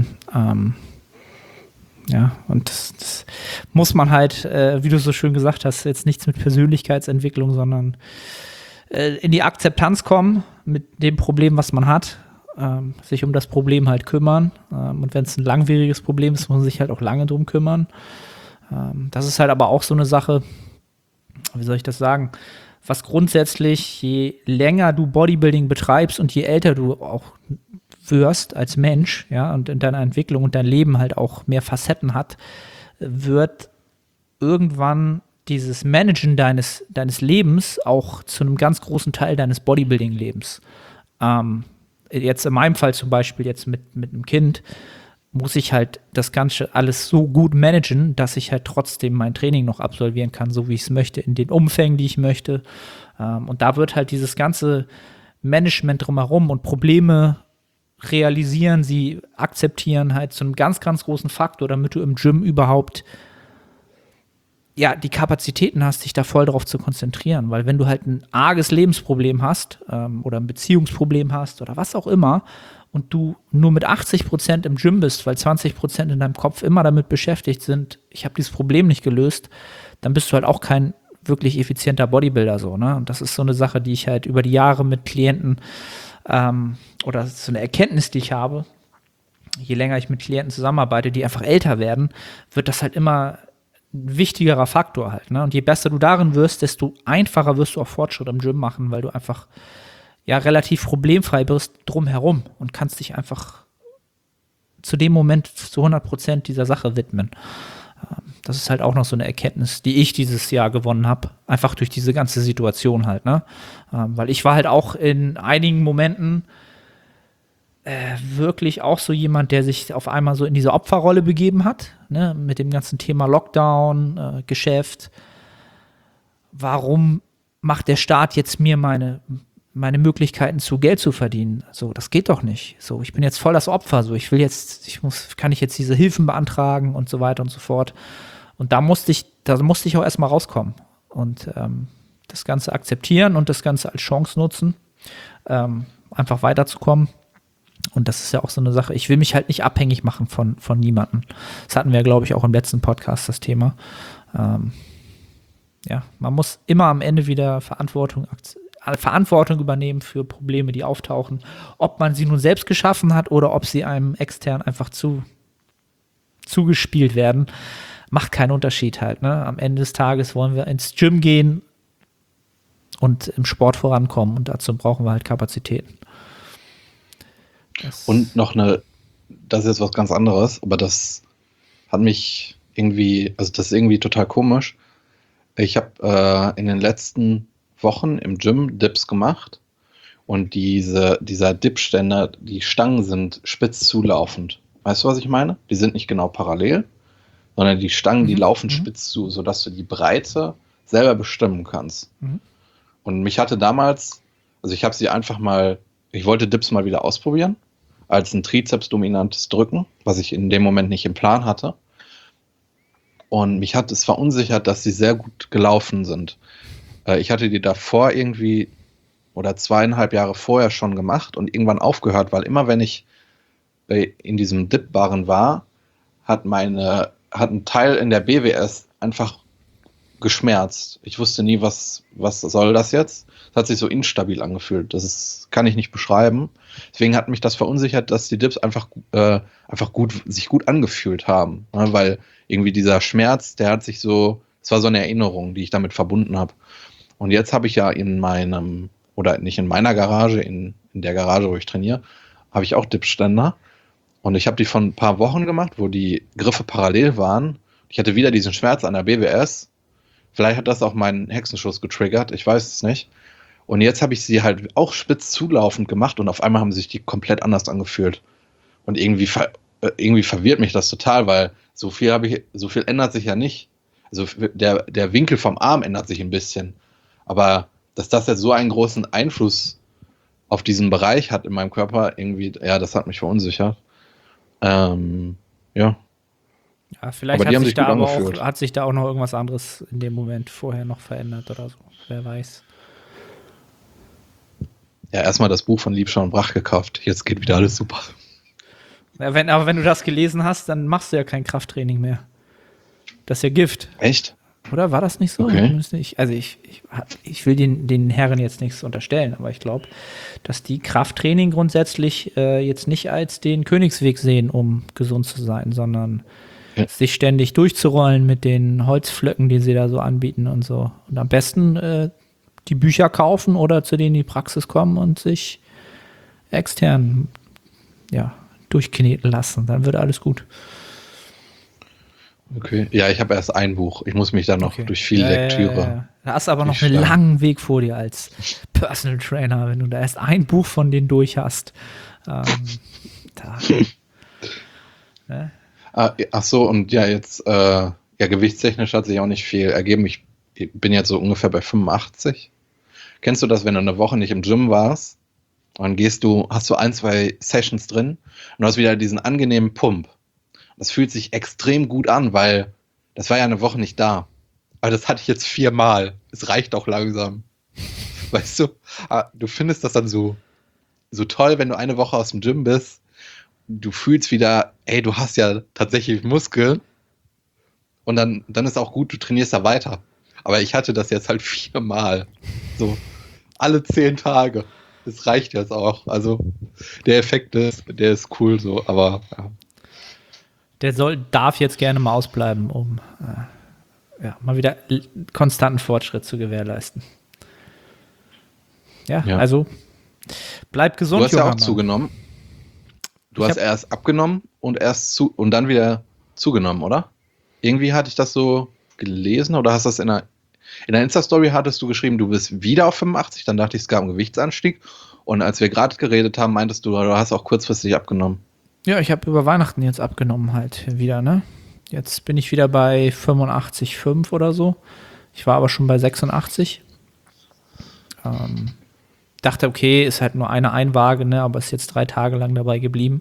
Ja, und das muss man halt, wie du so schön gesagt hast, jetzt nichts mit Persönlichkeitsentwicklung, sondern in die Akzeptanz kommen mit dem Problem, was man hat, sich um das Problem halt kümmern. Und wenn es ein langwieriges Problem ist, muss man sich halt auch lange drum kümmern. Das ist halt aber auch so eine Sache, wie soll ich das sagen, was grundsätzlich, je länger du Bodybuilding betreibst und je älter du auch wirst als Mensch, ja, und in deiner Entwicklung und dein Leben halt auch mehr Facetten hat, wird irgendwann dieses Managen deines Lebens auch zu einem ganz großen Teil deines Bodybuilding-Lebens. Jetzt in meinem Fall zum Beispiel jetzt mit einem Kind muss ich halt das Ganze alles so gut managen, dass ich halt trotzdem mein Training noch absolvieren kann, so wie ich es möchte, in den Umfängen, die ich möchte. Und da wird halt dieses ganze Management drumherum und Probleme realisieren, sie akzeptieren halt zu einem ganz, ganz großen Faktor, damit du im Gym überhaupt ja, die Kapazitäten hast, dich da voll drauf zu konzentrieren. Weil wenn du halt ein arges Lebensproblem hast oder ein Beziehungsproblem hast oder was auch immer und du nur mit 80% im Gym bist, weil 20% in deinem Kopf immer damit beschäftigt sind, ich habe dieses Problem nicht gelöst, dann bist du halt auch kein wirklich effizienter Bodybuilder so, ne? Und das ist so eine Sache, die ich halt über die Jahre mit Klienten oder so eine Erkenntnis, die ich habe, je länger ich mit Klienten zusammenarbeite, die einfach älter werden, wird das halt immer ein wichtigerer Faktor halt, ne? Und je besser du darin wirst, desto einfacher wirst du auch Fortschritt im Gym machen, weil du einfach ja relativ problemfrei bist drumherum und kannst dich einfach zu dem Moment zu 100% dieser Sache widmen. Das ist halt auch noch so eine Erkenntnis, die ich dieses Jahr gewonnen habe, einfach durch diese ganze Situation halt, ne? Weil ich war halt auch in einigen Momenten wirklich auch so jemand, der sich auf einmal so in diese Opferrolle begeben hat, ne, mit dem ganzen Thema Lockdown, Geschäft. Warum macht der Staat jetzt mir meine Möglichkeiten zu Geld zu verdienen? So, das geht doch nicht. So, ich bin jetzt voll das Opfer. So, kann ich jetzt diese Hilfen beantragen und so weiter und so fort. Und da musste ich auch erstmal rauskommen und das Ganze akzeptieren und das Ganze als Chance nutzen, einfach weiterzukommen. Und das ist ja auch so eine Sache. Ich will mich halt nicht abhängig machen von niemandem. Das hatten wir, glaube ich, auch im letzten Podcast, das Thema. Ja, man muss immer am Ende wieder Verantwortung Verantwortung übernehmen für Probleme, die auftauchen. Ob man sie nun selbst geschaffen hat oder ob sie einem extern einfach zugespielt werden, macht keinen Unterschied halt. Ne? Am Ende des Tages wollen wir ins Gym gehen und im Sport vorankommen und dazu brauchen wir halt Kapazitäten. Und noch das ist jetzt was ganz anderes, aber das hat mich irgendwie, also das ist irgendwie total komisch. Ich habe in den letzten Wochen im Gym Dips gemacht und dieser Dipständer, die Stangen sind spitz zulaufend. Weißt du, was ich meine? Die sind nicht genau parallel, sondern die Stangen, die laufen spitz zu, sodass du die Breite selber bestimmen kannst. Und mich hatte damals, also ich habe sie einfach mal, ich wollte Dips mal wieder ausprobieren, als ein Trizeps-dominantes Drücken, was ich in dem Moment nicht im Plan hatte. Und mich hat es verunsichert, dass sie sehr gut gelaufen sind. Ich hatte die davor irgendwie oder 2,5 Jahre vorher schon gemacht und irgendwann aufgehört, weil immer wenn ich in diesem Dip-Barren war, hat ein Teil in der BWS einfach geschmerzt. Ich wusste nie, was soll das jetzt? Es hat sich so instabil angefühlt. Kann ich nicht beschreiben. Deswegen hat mich das verunsichert, dass die Dips einfach sich gut angefühlt haben. Ne? Weil irgendwie dieser Schmerz, der hat sich so, es war so eine Erinnerung, die ich damit verbunden habe. Und jetzt habe ich ja oder nicht in meiner Garage, in der Garage, wo ich trainiere, habe ich auch Dipständer. Und ich habe die vor ein paar Wochen gemacht, wo die Griffe parallel waren. Ich hatte wieder diesen Schmerz an der BWS. Vielleicht hat das auch meinen Hexenschuss getriggert, ich weiß es nicht. Und jetzt habe ich sie halt auch spitz zulaufend gemacht und auf einmal haben sich die komplett anders angefühlt. Und irgendwie verwirrt mich das total, weil so viel ändert sich ja nicht. Also der Winkel vom Arm ändert sich ein bisschen. Aber dass das jetzt so einen großen Einfluss auf diesen Bereich hat in meinem Körper, irgendwie, ja, das hat mich verunsichert. Ja. Ja, vielleicht hat sich da auch noch irgendwas anderes in dem Moment vorher noch verändert oder so. Wer weiß. Ja, erstmal das Buch von Liebscher und Brach gekauft. Jetzt geht wieder alles super. Ja, aber wenn du das gelesen hast, dann machst du ja kein Krafttraining mehr. Das ist ja Gift. Echt? Oder war das nicht so? Okay. Ich will den Herren jetzt nichts unterstellen, aber ich glaube, dass die Krafttraining grundsätzlich jetzt nicht als den Königsweg sehen, um gesund zu sein, sondern sich ständig durchzurollen mit den Holzflöcken, die sie da so anbieten und so. Und am besten die Bücher kaufen oder zu denen in die Praxis kommen und sich extern durchkneten lassen. Dann wird alles gut. Okay. Ja, ich habe erst ein Buch. Ich muss mich dann noch durch viel Lektüre. Da hast du aber noch einen langen Weg vor dir als Personal Trainer, wenn du da erst ein Buch von denen durch hast. Ne? Ach so, und ja, jetzt, gewichtstechnisch hat sich auch nicht viel ergeben. Ich bin jetzt so ungefähr bei 85. Kennst du das, wenn du eine Woche nicht im Gym warst, dann hast du 1-2 Sessions drin und du hast wieder diesen angenehmen Pump. Das fühlt sich extrem gut an, weil das war ja eine Woche nicht da. Aber das hatte ich jetzt 4-mal. Es reicht auch langsam. Weißt du? Du findest das dann so toll, wenn du eine Woche aus dem Gym bist. Du fühlst wieder, ey, du hast ja tatsächlich Muskeln. Und dann ist auch gut, du trainierst da weiter. Aber ich hatte das jetzt halt 4-mal. So, alle 10 Tage. Das reicht jetzt auch. Also, der Effekt der ist cool so, aber ja. Der darf jetzt gerne mal ausbleiben, um mal wieder konstanten Fortschritt zu gewährleisten. Ja. Also bleib gesund, Du hast ja auch Mann. zugenommen. Du hast erst abgenommen und dann wieder zugenommen, oder? Irgendwie hatte ich das so gelesen oder hast das in der Insta-Story hattest du geschrieben, du bist wieder auf 85, dann dachte ich, es gab einen Gewichtsanstieg und als wir gerade geredet haben, meintest du hast auch kurzfristig abgenommen. Ja, ich habe über Weihnachten jetzt abgenommen halt wieder, ne? Jetzt bin ich wieder bei 85,5 oder so. Ich war aber schon bei 86. Dachte, okay, ist halt nur eine Einwaage, ne? Aber ist jetzt 3 Tage lang dabei geblieben.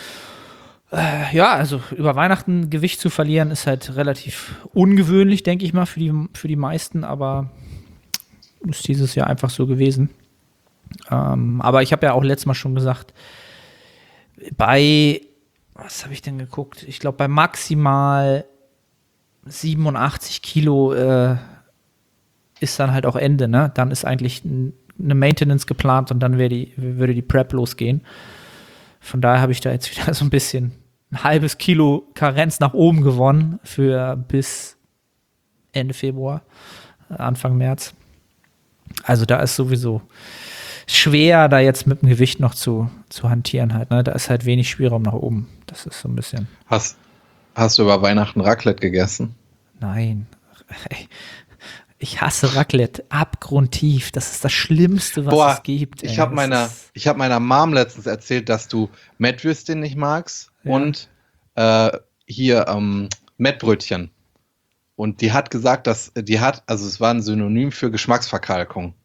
Also über Weihnachten Gewicht zu verlieren ist halt relativ ungewöhnlich, denke ich mal, für die meisten, aber ist dieses Jahr einfach so gewesen. Aber ich habe ja auch letztes Mal schon gesagt, was habe ich denn geguckt? Ich glaube, bei maximal 87 Kilo ist dann halt auch Ende, ne? Dann ist eigentlich ein eine Maintenance geplant und dann würde die Prep losgehen. Von daher habe ich da jetzt wieder so ein bisschen ein halbes Kilo Karenz nach oben gewonnen für bis Ende Februar, Anfang März. Also da ist sowieso schwer, da jetzt mit dem Gewicht noch zu hantieren halt. Ne? Da ist halt wenig Spielraum nach oben. Das ist so ein bisschen. Hast du über Weihnachten Raclette gegessen? Nein. Ich hasse Raclette abgrundtief. Das ist das Schlimmste, was es gibt. Ich habe meiner Mom letztens erzählt, dass du Mettwürstchen nicht magst und Mettbrötchen. Und die hat gesagt, also es war ein Synonym für Geschmacksverkalkung.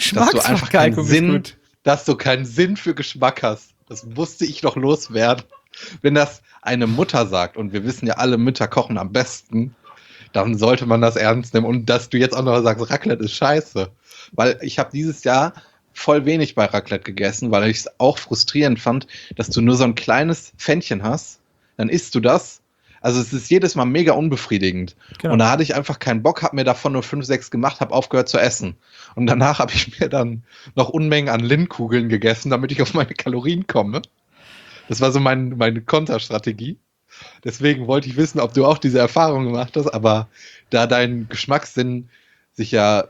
Dass du keinen Sinn für Geschmack hast. Das musste ich doch loswerden. Wenn das eine Mutter sagt, und wir wissen ja alle, Mütter kochen am besten, dann sollte man das ernst nehmen. Und dass du jetzt auch noch sagst, Raclette ist scheiße. Weil ich habe dieses Jahr voll wenig bei Raclette gegessen, weil ich es auch frustrierend fand, dass du nur so ein kleines Pfännchen hast, dann isst du das. Also es ist jedes Mal mega unbefriedigend. Genau. Und da hatte ich einfach keinen Bock, habe mir davon nur 5, 6 gemacht, habe aufgehört zu essen. Und danach habe ich mir dann noch Unmengen an Lindenkugeln gegessen, damit ich auf meine Kalorien komme. Das war so meine Konterstrategie. Deswegen wollte ich wissen, ob du auch diese Erfahrung gemacht hast, aber da dein Geschmackssinn sich ja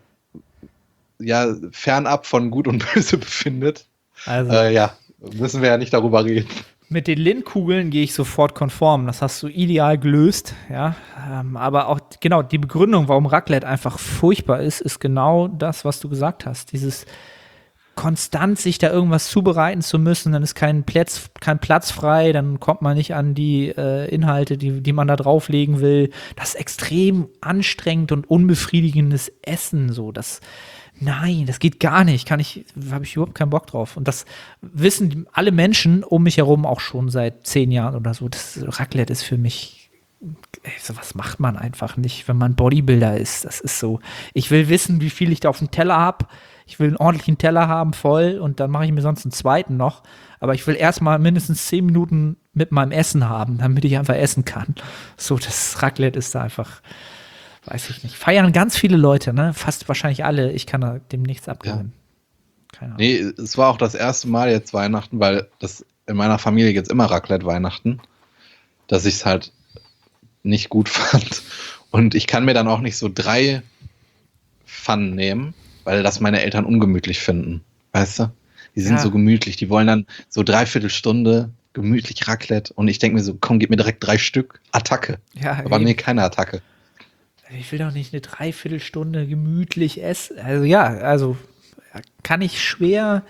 fernab von Gut und Böse befindet, müssen wir ja nicht darüber reden. Mit den Lindkugeln gehe ich sofort konform. Das hast du ideal gelöst, ja. Aber auch, genau, die Begründung, warum Raclette einfach furchtbar ist genau das, was du gesagt hast. Dieses konstant sich da irgendwas zubereiten zu müssen, dann ist kein Platz frei, dann kommt man nicht an die Inhalte, die man da drauflegen will. Das ist extrem anstrengend und unbefriedigendes Essen, so. Nein, das geht gar nicht. Habe ich überhaupt keinen Bock drauf. Und das wissen alle Menschen um mich herum auch schon seit 10 Jahren oder so. Das Raclette ist für mich, sowas macht man einfach nicht, wenn man Bodybuilder ist. Das ist so. Ich will wissen, wie viel ich da auf dem Teller habe. Ich will einen ordentlichen Teller haben, voll. Und dann mache ich mir sonst einen zweiten noch. Aber ich will erstmal mindestens 10 Minuten mit meinem Essen haben, damit ich einfach essen kann. So, das Raclette ist da einfach. Weiß ich nicht. Feiern ganz viele Leute, ne? Fast wahrscheinlich alle. Ich kann dem nichts abgewinnen. Ja. Keine Ahnung. Nee, es war auch das erste Mal jetzt Weihnachten, weil das in meiner Familie jetzt immer Raclette Weihnachten, dass ich es halt nicht gut fand. Und ich kann mir dann auch nicht so 3 Pfannen nehmen, weil das meine Eltern ungemütlich finden. Weißt du? Die sind so gemütlich. Die wollen dann so 3/4 Stunde gemütlich Raclette. Und ich denke mir so, komm, gib mir direkt 3 Stück. Attacke. Ja, aber nee, keine Attacke. Ich will doch nicht eine 3/4 Stunde gemütlich essen. Also kann ich schwer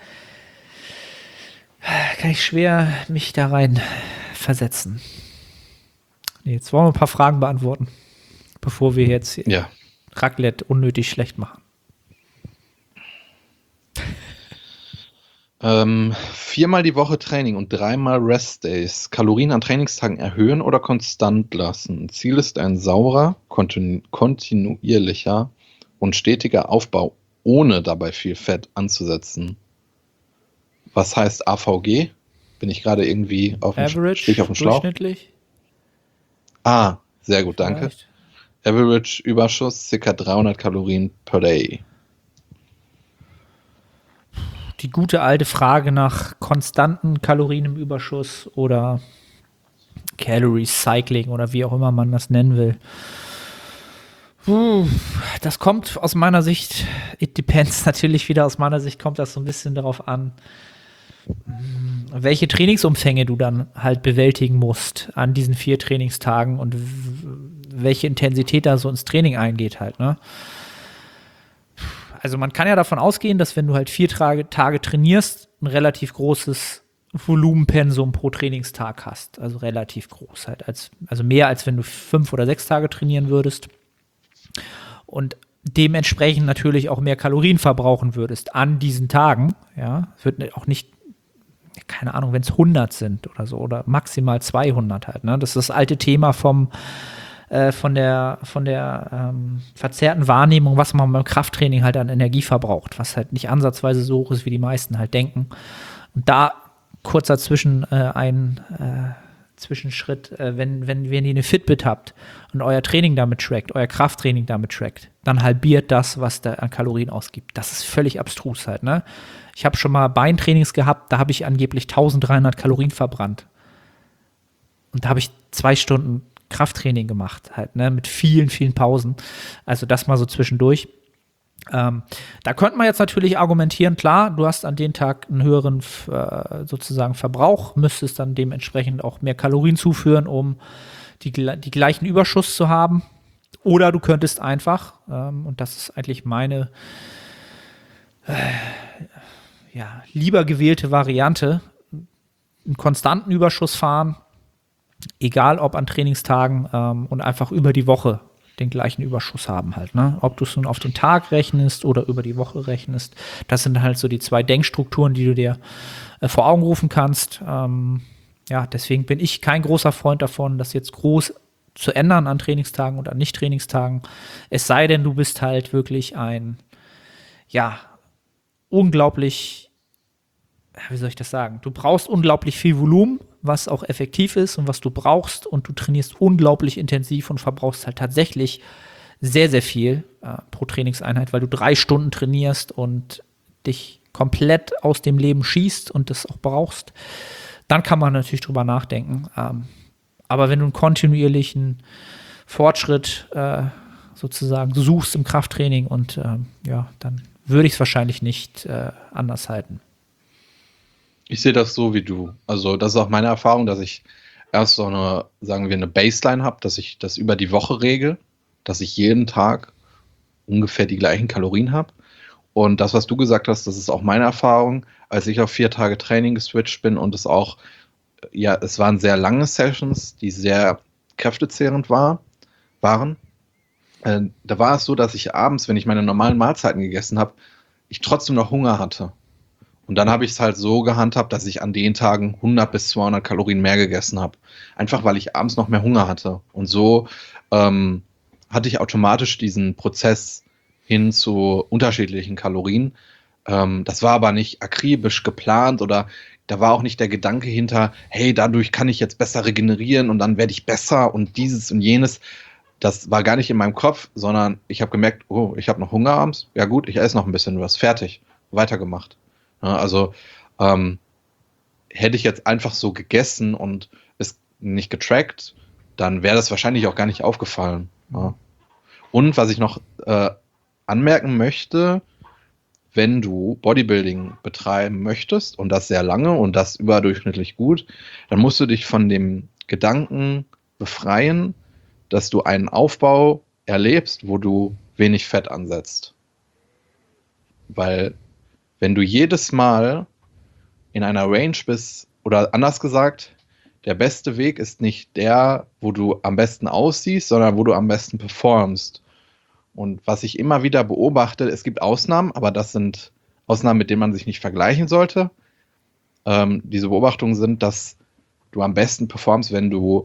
mich da rein versetzen. Nee, jetzt wollen wir ein paar Fragen beantworten, bevor wir jetzt Raclette unnötig schlecht machen. 4-mal die Woche Training und 3-mal Rest-Days. Kalorien an Trainingstagen erhöhen oder konstant lassen. Ziel ist ein saurer, kontinuierlicher und stetiger Aufbau, ohne dabei viel Fett anzusetzen. Was heißt AVG? Bin ich gerade irgendwie auf dem Schlauch? Durchschnittlich? Sehr gut, danke. Vielleicht. Average Überschuss, ca. 300 Kalorien per day. Die gute alte Frage nach konstanten Kalorien im Überschuss oder Calorie Cycling oder wie auch immer man das nennen will. Das kommt aus meiner Sicht, it depends natürlich wieder, aus meiner Sicht kommt das so ein bisschen darauf an, welche Trainingsumfänge du dann halt bewältigen musst an diesen 4 Trainingstagen und welche Intensität da so ins Training eingeht halt, ne? Also man kann ja davon ausgehen, dass wenn du halt 4 Tage trainierst, ein relativ großes Volumenpensum pro Trainingstag hast. Also relativ groß halt. Also mehr als wenn du 5 oder 6 Tage trainieren würdest. Und dementsprechend natürlich auch mehr Kalorien verbrauchen würdest an diesen Tagen. Ja, es wird auch nicht, keine Ahnung, wenn es 100 sind oder so oder maximal 200 halt. Ne? Das ist das alte Thema von der verzerrten Wahrnehmung, was man beim Krafttraining halt an Energie verbraucht, was halt nicht ansatzweise so hoch ist, wie die meisten halt denken. Und da kurzer Zwischenzitat Zwischenschritt, wenn ihr eine Fitbit habt und euer Training damit trackt, euer Krafttraining damit trackt, dann halbiert das, was der an Kalorien ausgibt. Das ist völlig abstrus halt, ne? Ich habe schon mal Beintrainings gehabt, da habe ich angeblich 1300 Kalorien verbrannt. Und da habe ich 2 Stunden Krafttraining gemacht halt, ne? Mit vielen, vielen Pausen. Also das mal so zwischendurch. Da könnte man jetzt natürlich argumentieren, klar, du hast an dem Tag einen höheren sozusagen Verbrauch, müsstest dann dementsprechend auch mehr Kalorien zuführen, um die gleichen Überschuss zu haben. Oder du könntest einfach, und das ist eigentlich meine lieber gewählte Variante, einen konstanten Überschuss fahren, egal ob an Trainingstagen und einfach über die Woche den gleichen Überschuss haben halt, ne? Ob du es nun auf den Tag rechnest oder über die Woche rechnest, das sind halt so die 2 Denkstrukturen, die du dir vor Augen rufen kannst. Deswegen bin ich kein großer Freund davon, das jetzt groß zu ändern an Trainingstagen und an Nicht-Trainingstagen. Es sei denn, du bist halt wirklich ein, unglaublich, wie soll ich das sagen? Du brauchst unglaublich viel Volumen, was auch effektiv ist und was du brauchst, und du trainierst unglaublich intensiv und verbrauchst halt tatsächlich sehr, sehr viel pro Trainingseinheit, weil du 3 Stunden trainierst und dich komplett aus dem Leben schießt und das auch brauchst. Dann kann man natürlich drüber nachdenken. Aber wenn du einen kontinuierlichen Fortschritt sozusagen suchst im Krafttraining und dann würde ich es wahrscheinlich nicht anders halten. Ich sehe das so wie du. Also das ist auch meine Erfahrung, dass ich erst so eine Baseline habe, dass ich das über die Woche regel, dass ich jeden Tag ungefähr die gleichen Kalorien habe. Und das, was du gesagt hast, das ist auch meine Erfahrung, als ich auf 4 Tage Training geswitcht bin und es waren sehr lange Sessions, die sehr kräftezehrend waren. Da war es so, dass ich abends, wenn ich meine normalen Mahlzeiten gegessen habe, ich trotzdem noch Hunger hatte. Und dann habe ich es halt so gehandhabt, dass ich an den Tagen 100 bis 200 Kalorien mehr gegessen habe. Einfach, weil ich abends noch mehr Hunger hatte. Und so hatte ich automatisch diesen Prozess hin zu unterschiedlichen Kalorien. Das war aber nicht akribisch geplant oder da war auch nicht der Gedanke hinter, hey, dadurch kann ich jetzt besser regenerieren und dann werde ich besser und dieses und jenes. Das war gar nicht in meinem Kopf, sondern ich habe gemerkt, oh, ich habe noch Hunger abends. Ja gut, ich esse noch ein bisschen was. Fertig. Weitergemacht. Ja, also hätte ich jetzt einfach so gegessen und es nicht getrackt, dann wäre das wahrscheinlich auch gar nicht aufgefallen. Ja. Und was ich noch anmerken möchte, wenn du Bodybuilding betreiben möchtest und das sehr lange und das überdurchschnittlich gut, dann musst du dich von dem Gedanken befreien, dass du einen Aufbau erlebst, wo du wenig Fett ansetzt. Weil wenn du jedes Mal in einer Range bist, oder anders gesagt, der beste Weg ist nicht der, wo du am besten aussiehst, sondern wo du am besten performst. Und was ich immer wieder beobachte, es gibt Ausnahmen, aber das sind Ausnahmen, mit denen man sich nicht vergleichen sollte. Diese Beobachtungen sind, dass du am besten performst, wenn du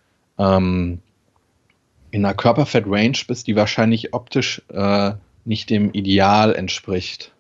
in einer Körperfett-Range bist, die wahrscheinlich optisch nicht dem Ideal entspricht.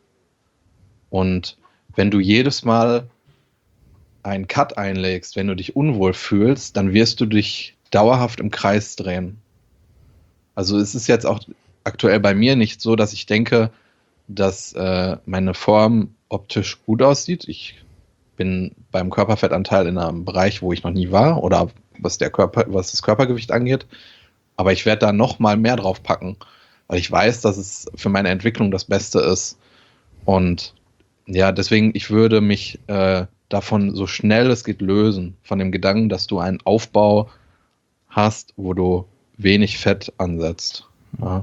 Und wenn du jedes Mal einen Cut einlegst, wenn du dich unwohl fühlst, dann wirst du dich dauerhaft im Kreis drehen. Also es ist jetzt auch aktuell bei mir nicht so, dass ich denke, dass meine Form optisch gut aussieht. Ich bin beim Körperfettanteil in einem Bereich, wo ich noch nie war, oder was das Körpergewicht angeht. Aber ich werde da noch mal mehr drauf packen, weil ich weiß, dass es für meine Entwicklung das Beste ist. Und ja, deswegen, ich würde mich davon so schnell es geht lösen, von dem Gedanken, dass du einen Aufbau hast, wo du wenig Fett ansetzt. Ja.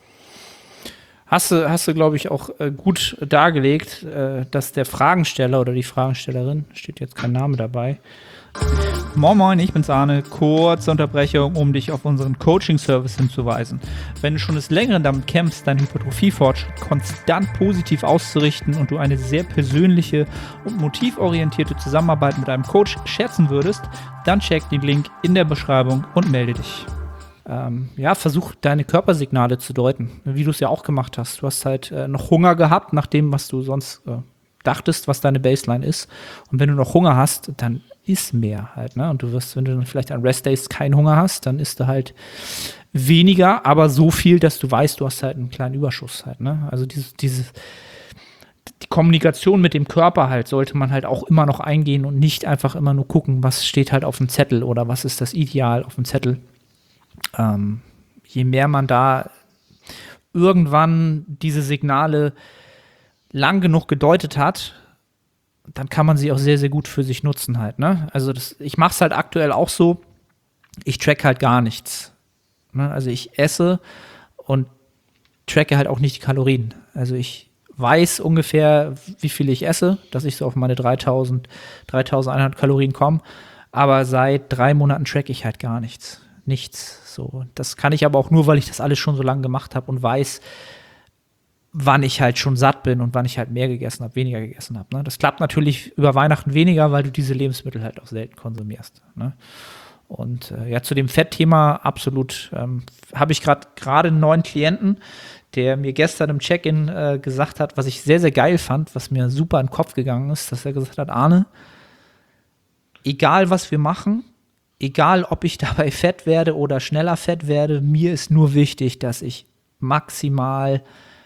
Hast du, glaube ich, auch gut dargelegt, dass der Fragensteller oder die Fragestellerin, steht jetzt kein Name dabei. Moin Moin, ich bin's Arne. Kurze Unterbrechung, um dich auf unseren Coaching-Service hinzuweisen. Wenn du schon des Längeren damit kämpfst, deinen Hypertrophie-Fortschritt konstant positiv auszurichten und du eine sehr persönliche und motivorientierte Zusammenarbeit mit einem Coach schätzen würdest, dann check den Link in der Beschreibung und melde dich. Versuch deine Körpersignale zu deuten, wie du es ja auch gemacht hast. Du hast halt noch Hunger gehabt nach dem, was du sonst dachtest, was deine Baseline ist. Und wenn du noch Hunger hast, dann isst mehr halt, ne? Und du wirst, wenn du dann vielleicht an Rest-Days keinen Hunger hast, dann isst du halt weniger, aber so viel, dass du weißt, du hast halt einen kleinen Überschuss halt, ne? Also die Kommunikation mit dem Körper halt sollte man halt auch immer noch eingehen und nicht einfach immer nur gucken, was steht halt auf dem Zettel oder was ist das Ideal auf dem Zettel. Je mehr man da irgendwann diese Signale lang genug gedeutet hat, dann kann man sie auch sehr, sehr gut für sich nutzen halt, ne? Also ich mache es halt aktuell auch so, ich track halt gar nichts. Ne? Also ich esse und tracke halt auch nicht die Kalorien. Also ich weiß ungefähr, wie viel ich esse, dass ich so auf meine 3100 Kalorien komme, aber seit 3 Monaten tracke ich halt gar nichts. Nichts. So. Das kann ich aber auch nur, weil ich das alles schon so lange gemacht habe und weiß, wann ich halt schon satt bin und wann ich halt mehr gegessen habe, weniger gegessen habe. Ne? Das klappt natürlich über Weihnachten weniger, weil du diese Lebensmittel halt auch selten konsumierst. Ne? Und ja, zu dem Fettthema absolut habe ich gerade einen neuen Klienten, der mir gestern im Check-in gesagt hat, was ich sehr, sehr geil fand, was mir super in den Kopf gegangen ist, dass er gesagt hat, Arne, egal was wir machen, egal ob ich dabei fett werde oder schneller fett werde, mir ist nur wichtig, dass ich maximal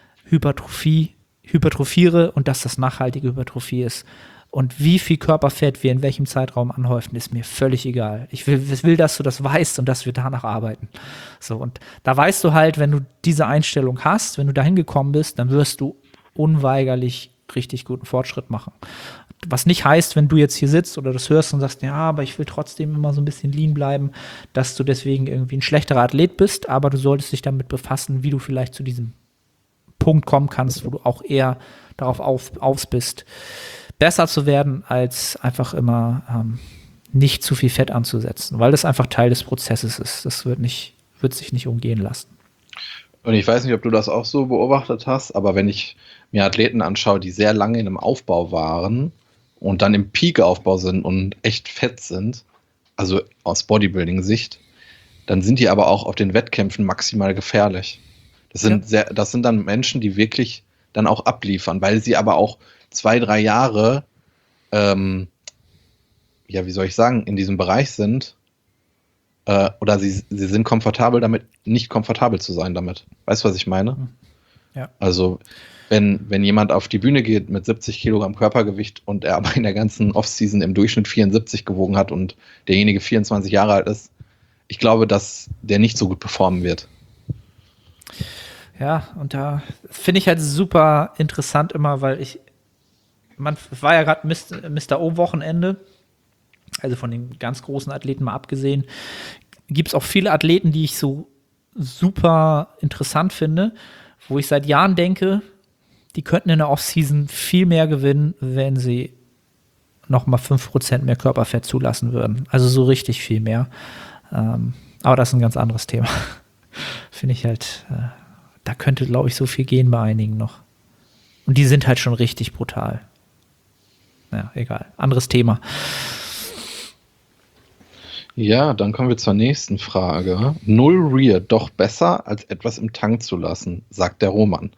hypertrophiere und dass das nachhaltige Hypertrophie ist. Und wie viel Körperfett wir in welchem Zeitraum anhäufen, ist mir völlig egal. Ich will, dass du das weißt und dass wir danach arbeiten. So, und da weißt du halt, wenn du diese Einstellung hast, wenn du dahin gekommen bist, dann wirst du unweigerlich richtig guten Fortschritt machen. Was nicht heißt, wenn du jetzt hier sitzt oder das hörst und sagst, ja, aber ich will trotzdem immer so ein bisschen lean bleiben, dass du deswegen irgendwie ein schlechterer Athlet bist, aber du solltest dich damit befassen, wie du vielleicht zu diesem Punkt kommen kannst, wo du auch eher darauf aus bist, besser zu werden, als einfach immer nicht zu viel Fett anzusetzen, weil das einfach Teil des Prozesses ist. Das wird sich nicht umgehen lassen. Und ich weiß nicht, ob du das auch so beobachtet hast, aber wenn ich mir Athleten anschaue, die sehr lange in einem Aufbau waren und dann im Peak-Aufbau sind und echt fett sind, also aus Bodybuilding-Sicht, dann sind die aber auch auf den Wettkämpfen maximal gefährlich. Das sind dann Menschen, die wirklich dann auch abliefern, weil sie aber auch 2-3 Jahre, wie soll ich sagen, in diesem Bereich sind, oder sie sind komfortabel damit, nicht komfortabel zu sein damit. Weißt du, was ich meine? Ja. Also, wenn jemand auf die Bühne geht mit 70 Kilogramm Körpergewicht und er aber in der ganzen Offseason im Durchschnitt 74 gewogen hat und derjenige 24 Jahre alt ist, ich glaube, dass der nicht so gut performen wird. Ja, und da finde ich halt super interessant immer, weil man war ja gerade Mr. O-Wochenende, also von den ganz großen Athleten mal abgesehen, gibt es auch viele Athleten, die ich so super interessant finde, wo ich seit Jahren denke, die könnten in der Offseason viel mehr gewinnen, wenn sie nochmal 5% mehr Körperfett zulassen würden. Also so richtig viel mehr. Aber das ist ein ganz anderes Thema. Finde ich halt, da könnte, glaube ich, so viel gehen bei einigen noch. Und die sind halt schon richtig brutal. Ja, egal. Anderes Thema. Ja, dann kommen wir zur nächsten Frage. 0 Rear doch besser, als etwas im Tank zu lassen, sagt der Roman.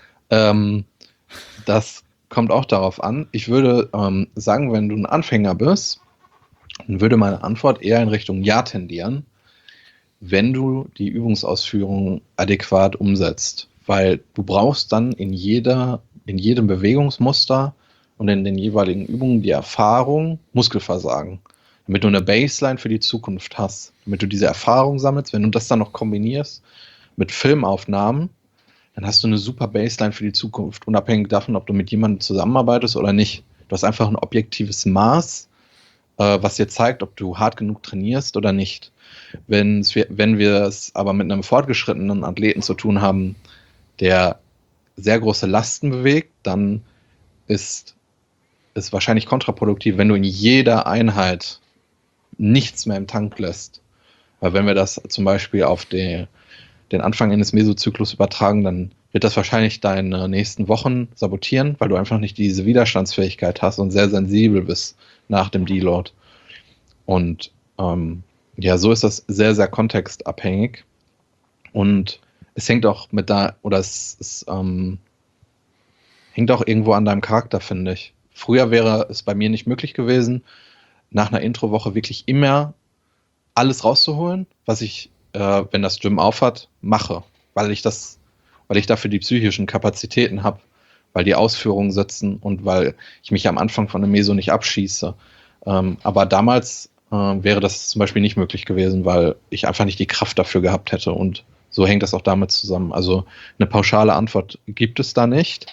Das kommt auch darauf an. Ich würde sagen, wenn du ein Anfänger bist, dann würde meine Antwort eher in Richtung Ja tendieren, wenn du die Übungsausführung adäquat umsetzt. Weil du brauchst dann in jedem Bewegungsmuster und in den jeweiligen Übungen die Erfahrung, Muskelversagen, damit du eine Baseline für die Zukunft hast, damit du diese Erfahrung sammelst. Wenn du das dann noch kombinierst mit Filmaufnahmen, dann hast du eine super Baseline für die Zukunft, unabhängig davon, ob du mit jemandem zusammenarbeitest oder nicht. Du hast einfach ein objektives Maß, was dir zeigt, ob du hart genug trainierst oder nicht. Wenn wir es aber mit einem fortgeschrittenen Athleten zu tun haben, der sehr große Lasten bewegt, dann ist es wahrscheinlich kontraproduktiv, wenn du in jeder Einheit nichts mehr im Tank lässt. Weil wenn wir das zum Beispiel auf den Anfang eines Mesozyklus übertragen, dann wird das wahrscheinlich deine nächsten Wochen sabotieren, weil du einfach nicht diese Widerstandsfähigkeit hast und sehr sensibel bist nach dem Deload. Und so ist das sehr, sehr kontextabhängig. Und es hängt auch hängt auch irgendwo an deinem Charakter, finde ich. früher wäre es bei mir nicht möglich gewesen, nach einer Introwoche wirklich immer alles rauszuholen, was ich, wenn das Gym aufhat, mache, weil ich dafür die psychischen Kapazitäten habe, weil die Ausführungen sitzen und weil ich mich am Anfang von einem Meso nicht abschieße. Aber damals wäre das zum Beispiel nicht möglich gewesen, weil ich einfach nicht die Kraft dafür gehabt hätte, und so hängt das auch damit zusammen. Also eine pauschale Antwort gibt es da nicht.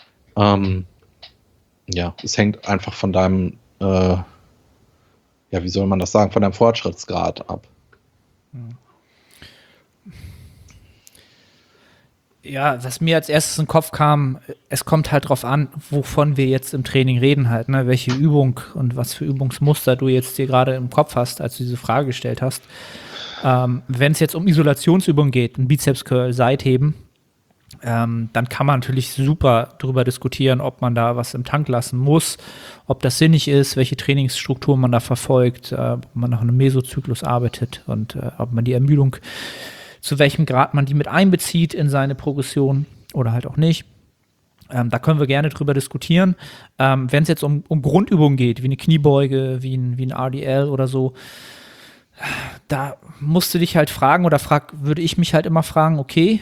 Ja, es hängt einfach von deinem, wie soll man das sagen, von deinem Fortschrittsgrad ab. Ja, was mir als erstes in den Kopf kam, es kommt halt drauf an, wovon wir jetzt im Training reden halt, ne? Welche Übung und was für Übungsmuster du jetzt dir gerade im Kopf hast, als du diese Frage gestellt hast. Wenn es jetzt um Isolationsübungen geht, ein Bizeps-Curl, Seitheben, dann kann man natürlich super darüber diskutieren, ob man da was im Tank lassen muss, ob das sinnig ist, welche Trainingsstruktur man da verfolgt, ob man nach einem Mesozyklus arbeitet und ob man die Ermüdung, zu welchem Grad man die mit einbezieht in seine Progression oder halt auch nicht. Da können wir gerne drüber diskutieren. Wenn es jetzt um Grundübungen geht, wie eine Kniebeuge, wie ein RDL oder so, da musst du dich halt fragen, oder würde ich mich halt immer fragen, okay,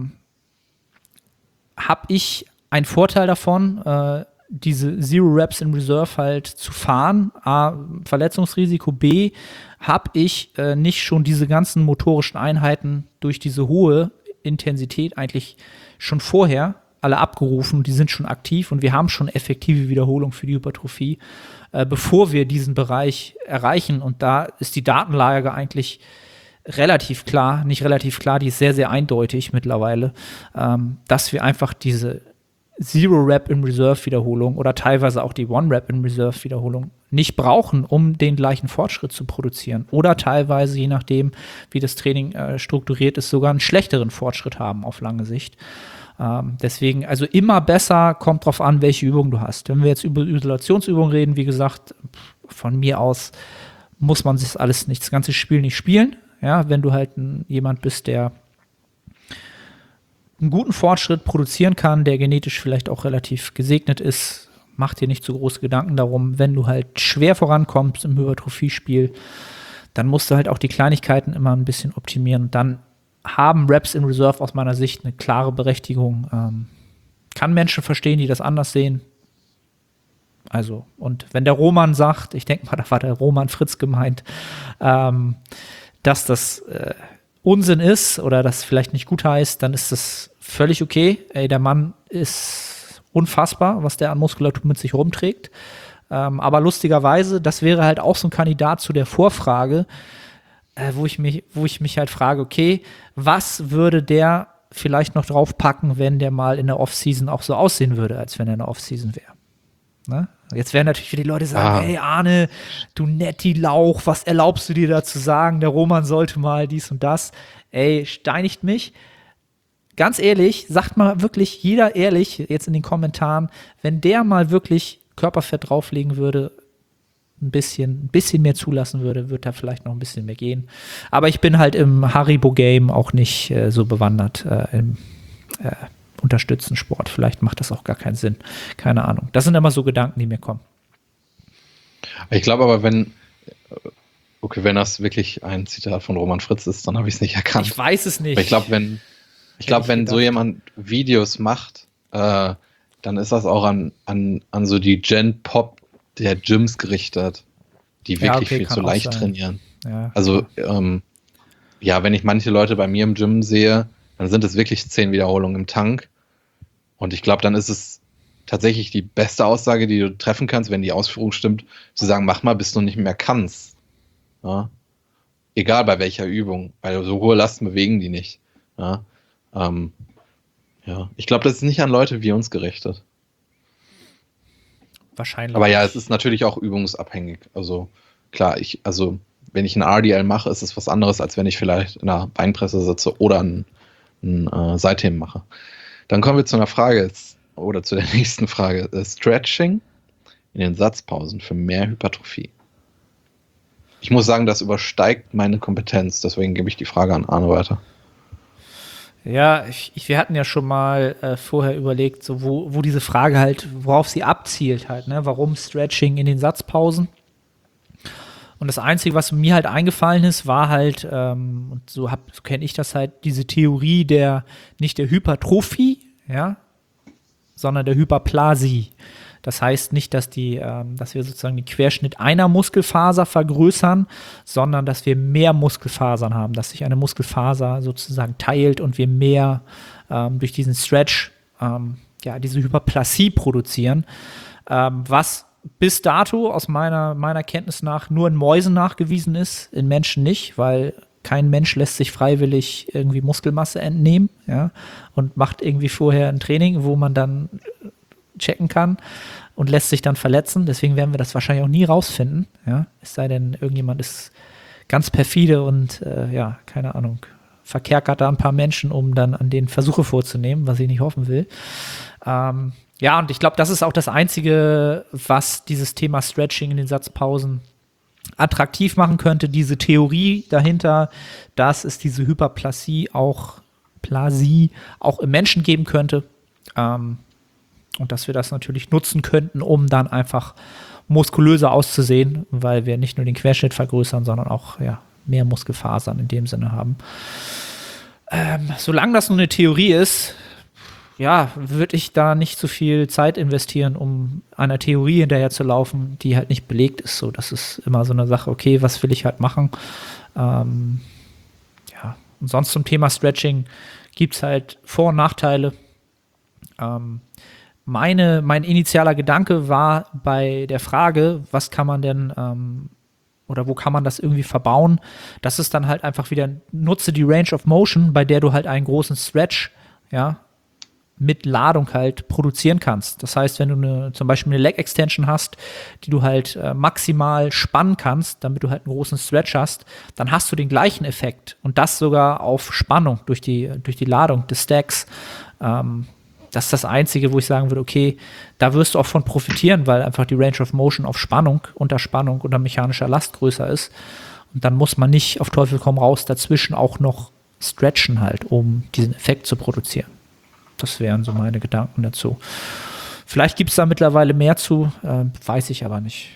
habe ich einen Vorteil davon, diese Zero Reps in Reserve halt zu fahren? A, Verletzungsrisiko, B, habe ich nicht schon diese ganzen motorischen Einheiten durch diese hohe Intensität eigentlich schon vorher alle abgerufen, die sind schon aktiv und wir haben schon effektive Wiederholung für die Hypertrophie, bevor wir diesen Bereich erreichen. Und da ist die Datenlage eigentlich relativ klar, nicht relativ klar, die ist sehr, sehr eindeutig mittlerweile, dass wir einfach diese Zero-Rep in Reserve-Wiederholung oder teilweise auch die One-Rep in Reserve-Wiederholung nicht brauchen, um den gleichen Fortschritt zu produzieren. Oder teilweise, je nachdem, wie das Training strukturiert ist, sogar einen schlechteren Fortschritt haben auf lange Sicht. Deswegen, also immer besser, kommt drauf an, welche Übung du hast. Wenn wir jetzt über Isolationsübungen reden, wie gesagt, von mir aus muss man das ganze Spiel nicht spielen. Ja, wenn du halt jemand bist, der einen guten Fortschritt produzieren kann, der genetisch vielleicht auch relativ gesegnet ist, mach dir nicht so große Gedanken darum. Wenn du halt schwer vorankommst im Hypertrophie-Spiel, dann musst du halt auch die Kleinigkeiten immer ein bisschen optimieren. Und dann haben Reps in Reserve aus meiner Sicht eine klare Berechtigung. Kann Menschen verstehen, die das anders sehen. Also, und wenn der Roman sagt, ich denke mal, da war der Roman Fritz gemeint, dass das Unsinn ist oder das vielleicht nicht gut heißt, dann ist das völlig okay. Ey, der Mann ist unfassbar, was der an Muskulatur mit sich rumträgt. Aber lustigerweise, das wäre halt auch so ein Kandidat zu der Vorfrage, wo ich mich halt frage, okay, was würde der vielleicht noch draufpacken, wenn der mal in der Offseason auch so aussehen würde, als wenn er in der Offseason wäre. Ne? Jetzt werden natürlich viele Leute sagen, hey Arne, du Netti Lauch, was erlaubst du dir da zu sagen? Der Roman sollte mal dies und das. Ey, steinigt mich. Ganz ehrlich, sagt mal wirklich jeder ehrlich jetzt in den Kommentaren, wenn der mal wirklich Körperfett drauflegen würde, ein bisschen mehr zulassen würde, wird da vielleicht noch ein bisschen mehr gehen. Aber ich bin halt im Haribo-Game auch nicht so bewandert im Unterstützensport. Vielleicht macht das auch gar keinen Sinn. Keine Ahnung. Das sind immer so Gedanken, die mir kommen. Ich glaube aber, wenn das wirklich ein Zitat von Roman Fritz ist, dann habe ich es nicht erkannt. Ich weiß es nicht. Aber ich glaube, wenn so jemand Videos macht, dann ist das auch an so die Gen-Pop der Gyms gerichtet, die wirklich viel zu leicht trainieren. Ja, also, wenn ich manche Leute bei mir im Gym sehe, dann sind es wirklich 10 Wiederholungen im Tank. Und ich glaube, dann ist es tatsächlich die beste Aussage, die du treffen kannst, wenn die Ausführung stimmt, zu sagen, mach mal, bis du nicht mehr kannst. Ja? Egal bei welcher Übung, weil so hohe Lasten bewegen die nicht. Ja? Ich glaube, das ist nicht an Leute wie uns gerichtet. Wahrscheinlich. Aber ja, es ist natürlich auch übungsabhängig. Also klar, wenn ich ein RDL mache, ist es was anderes, als wenn ich vielleicht in einer Beinpresse sitze oder ein Seitheben mache. Dann kommen wir zu einer Frage oder zu der nächsten Frage. Stretching in den Satzpausen für mehr Hypertrophie. Ich muss sagen, das übersteigt meine Kompetenz, deswegen gebe ich die Frage an Arne weiter. Ja, wir hatten ja schon mal vorher überlegt, so wo diese Frage halt, worauf sie abzielt halt, ne? Warum Stretching in den Satzpausen? Und das Einzige, was mir halt eingefallen ist, war halt, und so kenne ich das halt, diese Theorie nicht der Hypertrophie, ja, sondern der Hyperplasie. Das heißt nicht, dass wir sozusagen den Querschnitt einer Muskelfaser vergrößern, sondern dass wir mehr Muskelfasern haben, dass sich eine Muskelfaser sozusagen teilt und wir mehr durch diesen Stretch diese Hyperplasie produzieren, was bis dato aus meiner Kenntnis nach nur in Mäusen nachgewiesen ist, in Menschen nicht, weil kein Mensch lässt sich freiwillig irgendwie Muskelmasse entnehmen, ja, und macht irgendwie vorher ein Training, wo man dann checken kann und lässt sich dann verletzen. Deswegen werden wir das wahrscheinlich auch nie rausfinden, ja, es sei denn, irgendjemand ist ganz perfide und keine Ahnung, verkerkert da ein paar Menschen, um dann an denen Versuche vorzunehmen, was ich nicht hoffen will. Und ich glaube, das ist auch das Einzige, was dieses Thema Stretching in den Satzpausen attraktiv machen könnte, diese Theorie dahinter, dass es diese Hyperplasie auch im Menschen geben könnte. Und dass wir das natürlich nutzen könnten, um dann einfach muskulöser auszusehen, weil wir nicht nur den Querschnitt vergrößern, sondern auch mehr Muskelfasern in dem Sinne haben. Solange das nur eine Theorie ist, würde ich da nicht so viel Zeit investieren, um einer Theorie hinterher zu laufen, die halt nicht belegt ist. So, das ist immer so eine Sache, okay, was will ich halt machen? Und sonst zum Thema Stretching gibt es halt Vor- und Nachteile. Mein initialer Gedanke war bei der Frage, was kann man denn oder wo kann man das irgendwie verbauen, das ist dann halt einfach wieder, nutze die Range of Motion, bei der du halt einen großen Stretch, mit Ladung halt produzieren kannst. Das heißt, wenn du zum Beispiel eine Leg Extension hast, die du halt maximal spannen kannst, damit du halt einen großen Stretch hast, dann hast du den gleichen Effekt und das sogar auf Spannung durch die Ladung des Stacks. Das ist das Einzige, wo ich sagen würde, okay, da wirst du auch von profitieren, weil einfach die Range of Motion auf Spannung, unter mechanischer Last größer ist. Und dann muss man nicht auf Teufel komm raus dazwischen auch noch stretchen halt, um diesen Effekt zu produzieren. Das wären so meine Gedanken dazu. Vielleicht gibt es da mittlerweile mehr zu, weiß ich aber nicht.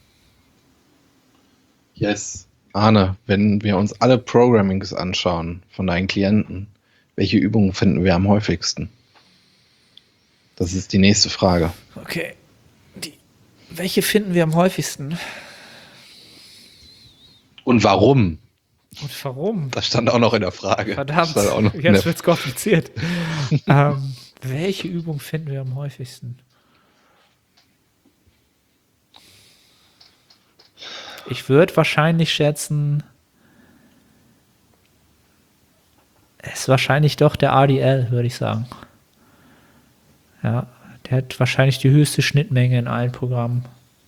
Yes. Arne, wenn wir uns alle Programmings anschauen von deinen Klienten, welche Übungen finden wir am häufigsten? Das ist die nächste Frage. Okay. Welche finden wir am häufigsten? Und warum? Und warum? Das stand auch noch in der Frage. Verdammt, jetzt wird es kompliziert. Welche Übung finden wir am häufigsten? Ich würde wahrscheinlich schätzen, es ist wahrscheinlich doch der RDL, würde ich sagen. Ja, der hat wahrscheinlich die höchste Schnittmenge in allen Programmen.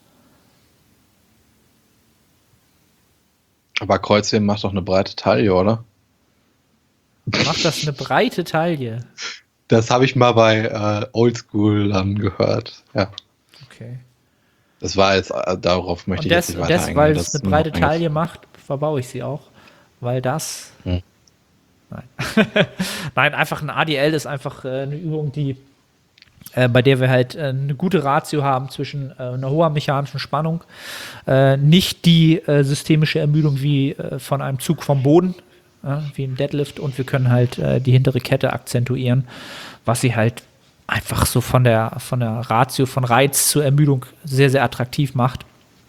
Aber Kreuzheben macht doch eine breite Taille, oder? Macht das eine breite Taille? Das habe ich mal bei Oldschool gehört. Ja. Okay. Das war jetzt, darauf möchte ich jetzt nicht weiter eingehen. Weil es eine breite Taille macht, verbaue ich sie auch. Weil das... Nein. Nein, einfach ein ADL ist einfach eine Übung, bei der wir halt eine gute Ratio haben zwischen einer hohen mechanischen Spannung, nicht die systemische Ermüdung wie von einem Zug vom Boden, wie im Deadlift, und wir können halt die hintere Kette akzentuieren, was sie halt einfach so von der Ratio von Reiz zur Ermüdung sehr, sehr attraktiv macht.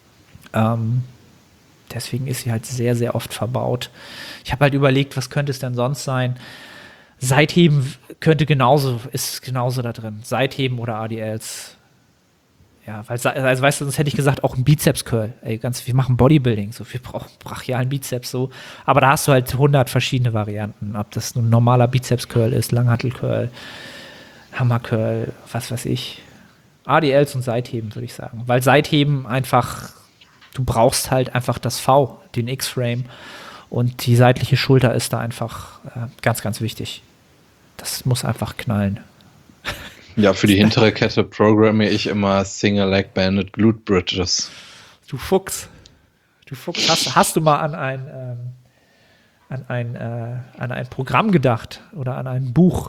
Deswegen ist sie halt sehr, sehr oft verbaut. Ich habe halt überlegt, was könnte es denn sonst sein? Seitheben ist genauso da drin. Seitheben oder ADLs. Ja, weil, also weißt du, sonst hätte ich gesagt, auch ein Bizeps-Curl. Wir machen Bodybuilding, so, wir brauchen brachialen Bizeps, so. Aber da hast du halt 100 verschiedene Varianten. Ob das ein normaler Bizeps-Curl ist, Langhantel-Curl, Hammer-Curl, was weiß ich. ADLs und Seitheben, würde ich sagen. Weil Seitheben einfach, du brauchst halt einfach das V, den X-Frame. Und die seitliche Schulter ist da einfach ganz, ganz wichtig. Das muss einfach knallen. Ja, für die hintere Kette programme ich immer Single Leg Banded Glute Bridges. Du Fuchs. Hast du mal an an ein Programm gedacht oder an ein Buch,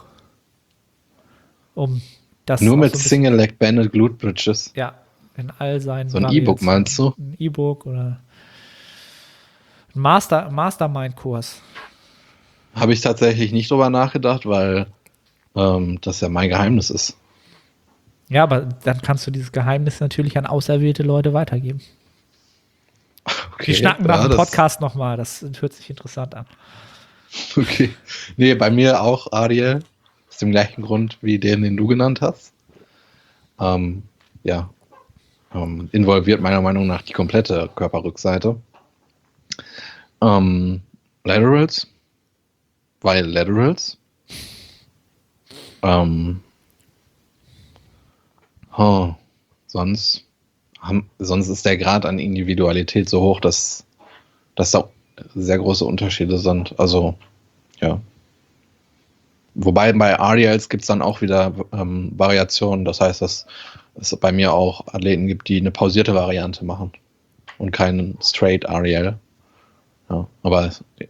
um das Nur auch mit so ein bisschen- Single Leg Banded Glute Bridges. Ja, in all seinen So ein E-Book Variationen. meinst du? Ein E-Book oder ein Mastermind-Kurs. Habe ich tatsächlich nicht drüber nachgedacht, weil das ja mein Geheimnis ist. Ja, aber dann kannst du dieses Geheimnis natürlich an auserwählte Leute weitergeben. Okay, Wir schnacken nach ja, dem das- Podcast nochmal, das hört sich interessant an. Okay. Nee, bei mir auch Ariel. Aus dem gleichen Grund wie den du genannt hast. Ja. Involviert meiner Meinung nach die komplette Körperrückseite. Laterals. Weil Laterals. Sonst ist der Grad an Individualität so hoch, dass da sehr große Unterschiede sind. Also, ja. Wobei bei Ariels gibt es dann auch wieder Variationen. Das heißt, dass es bei mir auch Athleten gibt, die eine pausierte Variante machen und keinen Straight Ariel. Ja, aber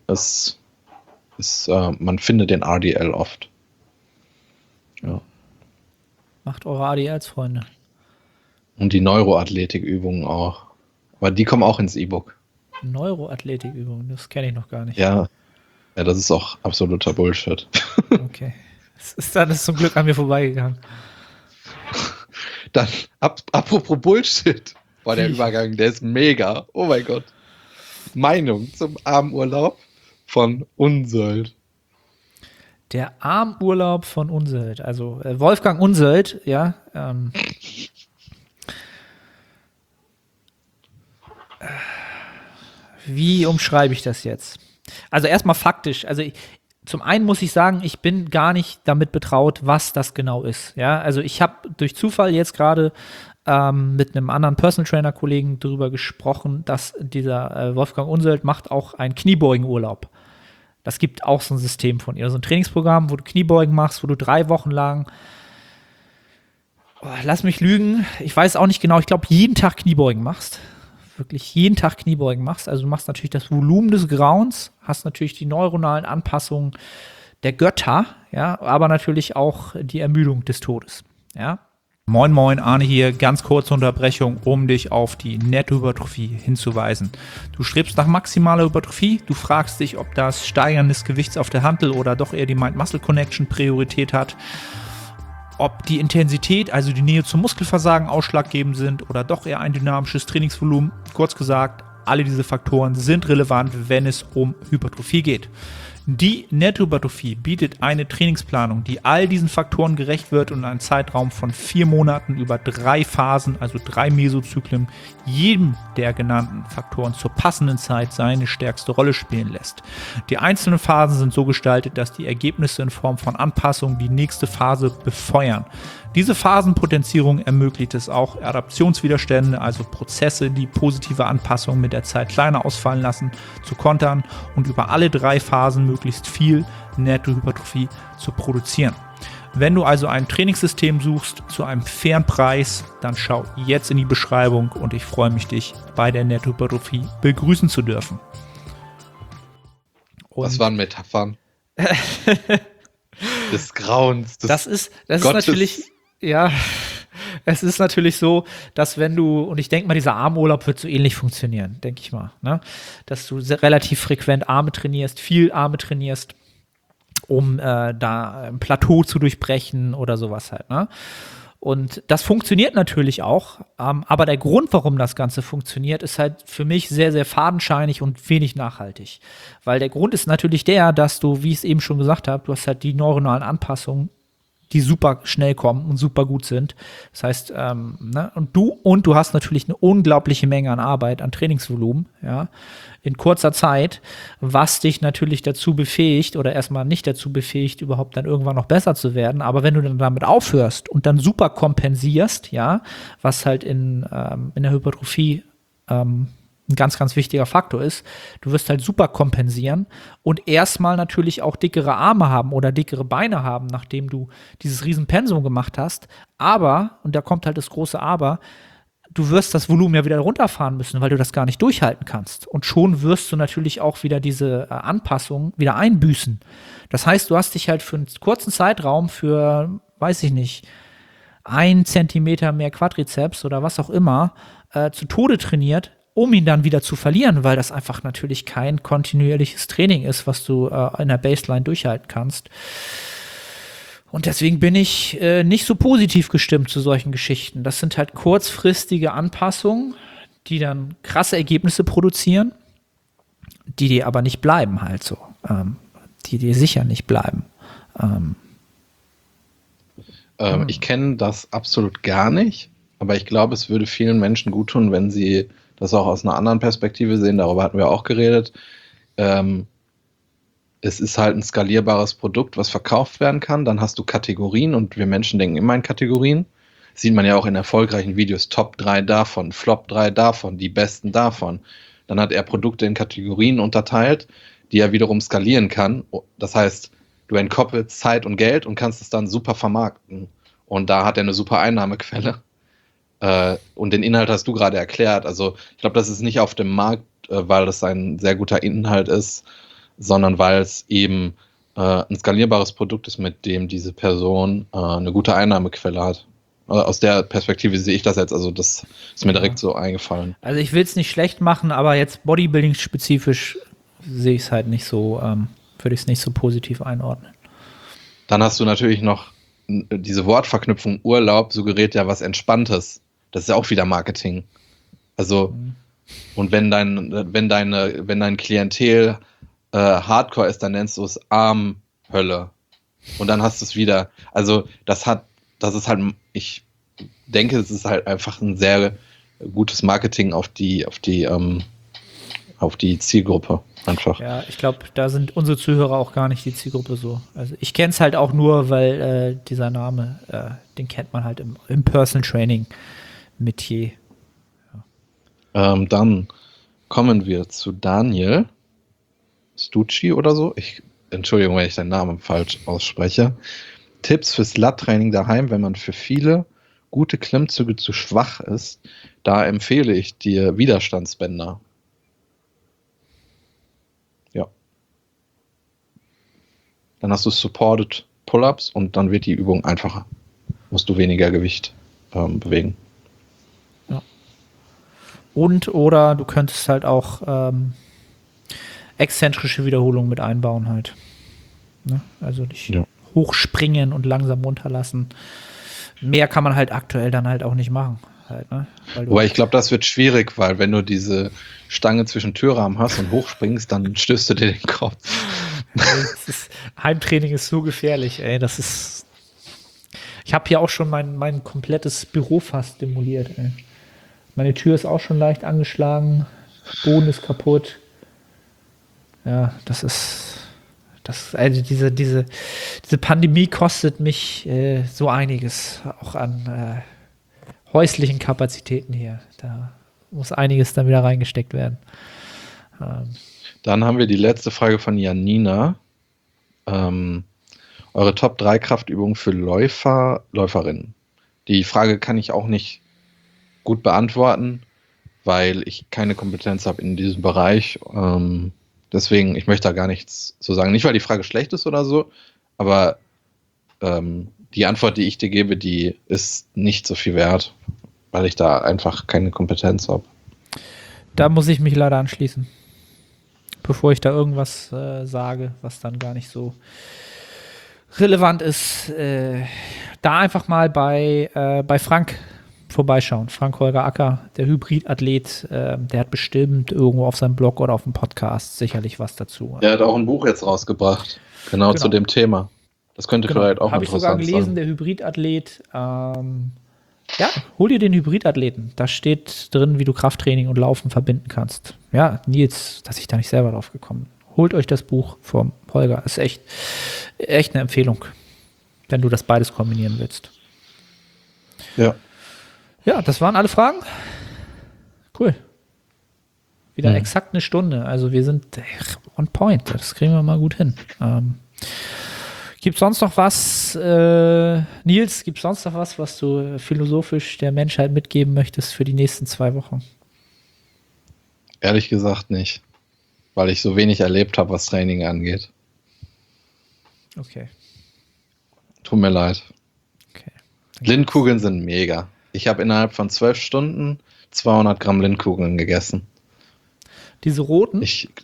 man findet den RDL oft. Ja. Macht eure ADLs, Freunde. Und die Neuroathletikübungen auch. Aber die kommen auch ins E-Book. Neuroathletikübungen, das kenne ich noch gar nicht. Ja, das ist auch absoluter Bullshit. Okay. Das ist zum Glück an mir vorbeigegangen. Dann, apropos Bullshit. Boah, der Wie? Übergang, der ist mega. Oh mein Gott. Meinung zum Armurlaub von Unsöld. Der Armurlaub von Unsöld, also Wolfgang Unsöld, ja, wie umschreibe ich das jetzt? Also erstmal faktisch, zum einen muss ich sagen, ich bin gar nicht damit betraut, was das genau ist. Ja, also ich habe durch Zufall jetzt gerade mit einem anderen Personal Trainer Kollegen darüber gesprochen, dass dieser Wolfgang Unsöld macht auch einen Kniebeugenurlaub. Das gibt auch so ein System von ihr, so ein Trainingsprogramm, wo du Kniebeugen machst, wo du 3 Wochen lang, lass mich lügen, ich weiß auch nicht genau, ich glaube jeden Tag Kniebeugen machst. Wirklich jeden Tag Kniebeugen machst. Also du machst natürlich das Volumen des Grauens, hast natürlich die neuronalen Anpassungen der Götter, ja, aber natürlich auch die Ermüdung des Todes, ja. Moin Moin, Arne hier, ganz kurze Unterbrechung, um dich auf die Nettohypertrophie hinzuweisen. Du strebst nach maximaler Hypertrophie, du fragst dich, ob das Steigern des Gewichts auf der Hantel oder doch eher die Mind-Muscle-Connection Priorität hat, ob die Intensität, also die Nähe zum Muskelversagen ausschlaggebend sind oder doch eher ein dynamisches Trainingsvolumen. Kurz gesagt, alle diese Faktoren sind relevant, wenn es um Hypertrophie geht. Die Nettohypertrophie bietet eine Trainingsplanung, die all diesen Faktoren gerecht wird und in einem Zeitraum von 4 Monaten über 3 Phasen, also 3 Mesozyklen, jedem der genannten Faktoren zur passenden Zeit seine stärkste Rolle spielen lässt. Die einzelnen Phasen sind so gestaltet, dass die Ergebnisse in Form von Anpassungen die nächste Phase befeuern. Diese Phasenpotenzierung ermöglicht es auch, Adaptionswiderstände, also Prozesse, die positive Anpassungen mit der Zeit kleiner ausfallen lassen, zu kontern und über alle 3 Phasen möglichst viel Nettohypertrophie zu produzieren. Wenn du also ein Trainingssystem suchst zu einem fairen Preis, dann schau jetzt in die Beschreibung und ich freue mich, dich bei der Nettohypertrophie begrüßen zu dürfen. Das waren Metaphern. Des Grauens. Das ist natürlich, ja, es ist natürlich so, dass wenn du, und ich denke mal, dieser Armurlaub wird so ähnlich funktionieren, denke ich mal, ne? Dass du relativ frequent Arme trainierst, viel Arme trainierst, um da ein Plateau zu durchbrechen oder sowas halt, ne? Und das funktioniert natürlich auch, aber der Grund, warum das Ganze funktioniert, ist halt für mich sehr, sehr fadenscheinig und wenig nachhaltig. Weil der Grund ist natürlich der, dass du, wie ich es eben schon gesagt habe, du hast halt die neuronalen Anpassungen, die super schnell kommen und super gut sind. Das heißt, ne, und du hast natürlich eine unglaubliche Menge an Arbeit, an Trainingsvolumen, ja, in kurzer Zeit, was dich natürlich dazu befähigt oder erstmal nicht dazu befähigt, überhaupt dann irgendwann noch besser zu werden. Aber wenn du dann damit aufhörst und dann super kompensierst, ja, was halt in der Hypertrophie ein ganz, ganz wichtiger Faktor ist, du wirst halt super kompensieren und erstmal natürlich auch dickere Arme haben oder dickere Beine haben, nachdem du dieses Riesenpensum gemacht hast. Aber, und da kommt halt das große Aber, du wirst das Volumen ja wieder runterfahren müssen, weil du das gar nicht durchhalten kannst. Und schon wirst du natürlich auch wieder diese Anpassung wieder einbüßen. Das heißt, du hast dich halt für einen kurzen Zeitraum für, weiß ich nicht, 1 Zentimeter mehr Quadrizeps oder was auch immer zu Tode trainiert, um ihn dann wieder zu verlieren, weil das einfach natürlich kein kontinuierliches Training ist, was du in der Baseline durchhalten kannst. Und deswegen bin ich nicht so positiv gestimmt zu solchen Geschichten. Das sind halt kurzfristige Anpassungen, die dann krasse Ergebnisse produzieren, die dir aber nicht bleiben halt so. Die dir sicher nicht bleiben. Ich kenne das absolut gar nicht, aber ich glaube, es würde vielen Menschen gut tun, wenn sie das auch aus einer anderen Perspektive sehen. Darüber hatten wir auch geredet. Es ist halt ein skalierbares Produkt, was verkauft werden kann. Dann hast du Kategorien und wir Menschen denken immer in Kategorien. Das sieht man ja auch in erfolgreichen Videos. Top 3 davon, Flop 3 davon, die besten davon. Dann hat er Produkte in Kategorien unterteilt, die er wiederum skalieren kann. Das heißt, du entkoppelst Zeit und Geld und kannst es dann super vermarkten. Und da hat er eine super Einnahmequelle. Und den Inhalt hast du gerade erklärt. Also ich glaube, das ist nicht auf dem Markt, weil das ein sehr guter Inhalt ist, sondern weil es eben ein skalierbares Produkt ist, mit dem diese Person eine gute Einnahmequelle hat. Aus der Perspektive sehe ich das jetzt, also das ist mir direkt so eingefallen. Also ich will es nicht schlecht machen, aber jetzt Bodybuilding-spezifisch sehe ich es halt nicht so, würde ich es nicht so positiv einordnen. Dann hast du natürlich noch diese Wortverknüpfung Urlaub, suggeriert ja was Entspanntes. Das ist ja auch wieder Marketing. Also, und wenn dein Klientel Hardcore ist, dann nennst du es Armhölle. Und dann hast du es wieder. Also, das ist halt, ich denke, es ist halt einfach ein sehr gutes Marketing auf die Zielgruppe einfach. Ja, ich glaube, da sind unsere Zuhörer auch gar nicht die Zielgruppe so. Also ich kenne es halt auch nur, weil dieser Name, den kennt man halt im Personal Training Metier. Ja. Dann kommen wir zu Daniel Stucci oder so. Entschuldigung, wenn ich deinen Namen falsch ausspreche. Tipps fürs Lat-Training daheim, wenn man für viele gute Klimmzüge zu schwach ist. Da empfehle ich dir Widerstandsbänder. Ja. Dann hast du Supported Pull-Ups und dann wird die Übung einfacher. Musst du weniger Gewicht bewegen. Ja. Oder du könntest halt auch exzentrische Wiederholungen mit einbauen halt. Ne? Also dich hochspringen und langsam runterlassen. Mehr kann man halt aktuell dann halt auch nicht machen. Halt, ne? Wobei ich glaube, das wird schwierig, weil wenn du diese Stange zwischen Türrahmen hast und hochspringst, dann stößt du dir den Kopf. Heimtraining ist so gefährlich, ey. Ich habe hier auch schon mein komplettes Büro fast demoliert, ey. Meine Tür ist auch schon leicht angeschlagen, Boden ist kaputt. Ja, also diese Pandemie kostet mich so einiges, auch an häuslichen Kapazitäten hier. Da muss einiges dann wieder reingesteckt werden. Dann haben wir die letzte Frage von Janina. Eure Top 3 Kraftübungen für Läuferinnen. Die Frage kann ich auch nicht gut beantworten, weil ich keine Kompetenz habe in diesem Bereich. Deswegen, ich möchte da gar nichts zu sagen. Nicht, weil die Frage schlecht ist oder so, aber die Antwort, die ich dir gebe, die ist nicht so viel wert, weil ich da einfach keine Kompetenz habe. Da muss ich mich leider anschließen, bevor ich da irgendwas sage, was dann gar nicht so relevant ist. Da einfach mal bei Frank vorbeischauen. Frank Holger Acker, der Hybridathlet, der hat bestimmt irgendwo auf seinem Blog oder auf dem Podcast sicherlich was dazu. Der hat auch ein Buch jetzt rausgebracht, genau. Zu dem Thema. Das könnte vielleicht auch interessant sein. Habe ich sogar gelesen, der Hybridathlet. Ja, hol dir den Hybridathleten. Da steht drin, wie du Krafttraining und Laufen verbinden kannst. Ja, Nils, dass ich da nicht selber drauf gekommen bin. Holt euch das Buch vom Holger. Ist echt eine Empfehlung, wenn du das beides kombinieren willst. Ja. Ja, das waren alle Fragen. Cool. Wieder exakt eine Stunde. Also wir sind on point. Das kriegen wir mal gut hin. Gibt sonst noch was, Nils, gibt sonst noch was du philosophisch der Menschheit mitgeben möchtest für die nächsten 2 Wochen? Ehrlich gesagt nicht, weil ich so wenig erlebt habe, was Training angeht. Okay. Tut mir leid. Okay. Lindkugeln sind mega. Ich habe innerhalb von 12 Stunden 200 Gramm Lindkugeln gegessen. Diese roten?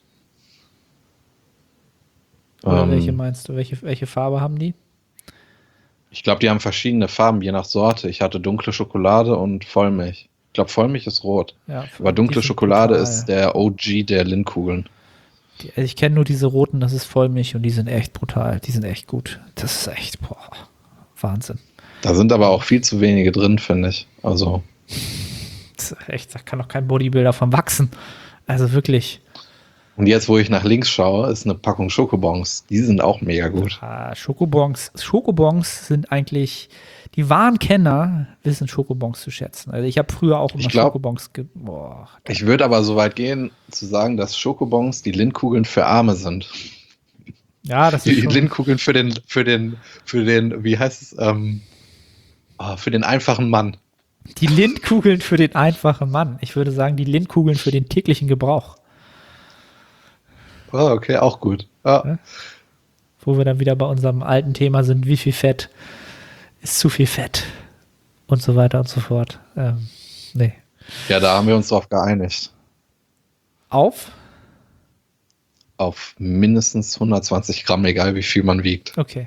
Oder welche meinst du? Welche Farbe haben die? Ich glaube, die haben verschiedene Farben, je nach Sorte. Ich hatte dunkle Schokolade und Vollmilch. Ich glaube, Vollmilch ist rot. Ja, aber dunkle Schokolade ist der OG der Lindkugeln. Ich kenne nur diese roten, das ist Vollmilch und die sind echt brutal. Die sind echt gut. Das ist echt, Wahnsinn. Da sind aber auch viel zu wenige drin, finde ich. Also. Das ist echt, da kann doch kein Bodybuilder von wachsen. Also wirklich. Und jetzt, wo ich nach links schaue, ist eine Packung Schokobons. Die sind auch mega gut. Schokobons sind eigentlich, die wahren Kenner wissen Schokobons zu schätzen. Also ich habe früher auch immer Schokobons. Ich würde aber so weit gehen, zu sagen, dass Schokobons die Lindkugeln für Arme sind. Ja, das ist die Lindkugeln für den, wie heißt es, für den einfachen Mann. Die Lindkugeln für den einfachen Mann. Ich würde sagen, die Lindkugeln für den täglichen Gebrauch. Oh, okay, auch gut. Ja. Wo wir dann wieder bei unserem alten Thema sind, wie viel Fett ist zu viel Fett und so weiter und so fort. Nee. Ja, da haben wir uns drauf geeinigt. Auf mindestens 120 Gramm, egal wie viel man wiegt. Okay.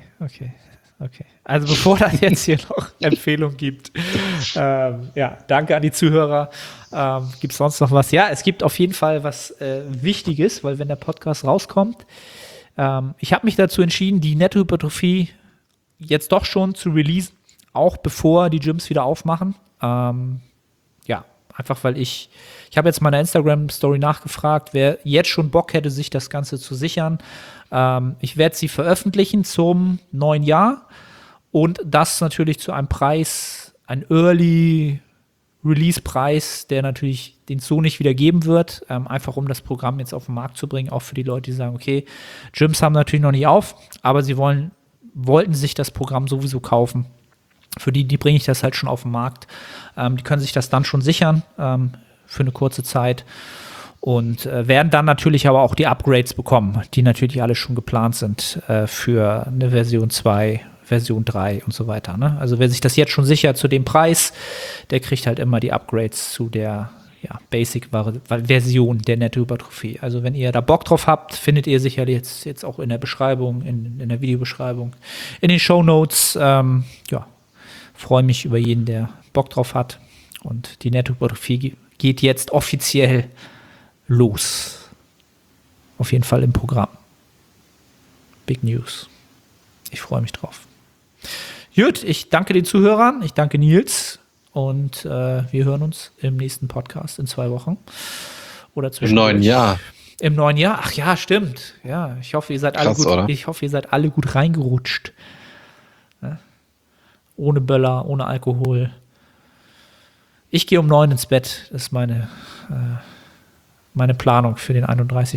Also bevor das jetzt hier noch Empfehlungen gibt, danke an die Zuhörer. Gibt es sonst noch was? Ja, es gibt auf jeden Fall was Wichtiges, weil wenn der Podcast rauskommt, ich habe mich dazu entschieden, die Nettohypertrophie jetzt doch schon zu releasen, auch bevor die Gyms wieder aufmachen. Einfach weil ich habe jetzt meiner Instagram-Story nachgefragt, wer jetzt schon Bock hätte, sich das Ganze zu sichern. Ich werde sie veröffentlichen zum neuen Jahr und das natürlich zu einem Preis, ein Early Release-Preis, der natürlich den so nicht wieder geben wird, einfach um das Programm jetzt auf den Markt zu bringen, auch für die Leute, die sagen, okay, Gyms haben natürlich noch nicht auf, aber sie wollten sich das Programm sowieso kaufen. Für die bringe ich das halt schon auf den Markt. Die können sich das dann schon sichern für eine kurze Zeit und werden dann natürlich aber auch die Upgrades bekommen, die natürlich alle schon geplant sind für eine Version 2, Version 3 und so weiter. Ne? Also wer sich das jetzt schon sichert zu dem Preis, der kriegt halt immer die Upgrades zu der Basic-Version der Nettohypertrophie. Also wenn ihr da Bock drauf habt, findet ihr sicherlich jetzt auch in der Beschreibung, in der Videobeschreibung, in den Shownotes. Freue mich über jeden, der Bock drauf hat. Und die Nettohypertrophie geht jetzt offiziell los. Auf jeden Fall im Programm. Big News. Ich freue mich drauf. Gut, ich danke den Zuhörern, ich danke Nils und wir hören uns im nächsten Podcast in 2 Wochen. Oder im neuen Jahr. Im neuen Jahr? Ach ja, stimmt. Ja, ich hoffe, ihr seid alle gut. Oder? Ich hoffe, ihr seid alle gut reingerutscht. Ja? Ohne Böller, ohne Alkohol. Ich gehe um 9 ins Bett. Das ist meine Planung für den 31.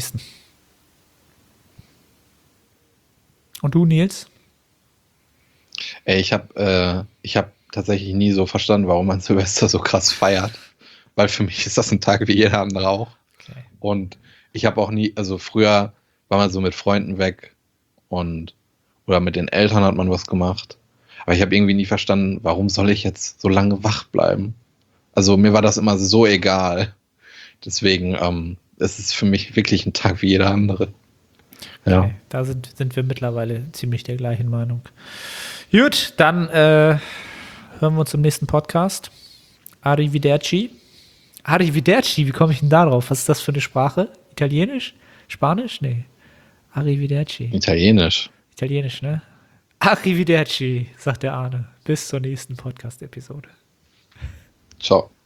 Und du, Nils? Ich habe tatsächlich nie so verstanden, warum man Silvester so krass feiert. Weil für mich ist das ein Tag wie jeder andere auch. Okay. Und ich habe auch nie, also früher war man so mit Freunden weg oder mit den Eltern hat man was gemacht. Aber ich habe irgendwie nie verstanden, warum soll ich jetzt so lange wach bleiben? Also mir war das immer so egal. Deswegen es ist für mich wirklich ein Tag wie jeder andere. Ja. Okay, da sind wir mittlerweile ziemlich der gleichen Meinung. Gut, dann hören wir uns im nächsten Podcast. Arrivederci. Arrivederci, wie komme ich denn da drauf? Was ist das für eine Sprache? Italienisch? Spanisch? Nee. Arrivederci. Italienisch, ne? Arrivederci, sagt der Arne. Bis zur nächsten Podcast-Episode. Ciao.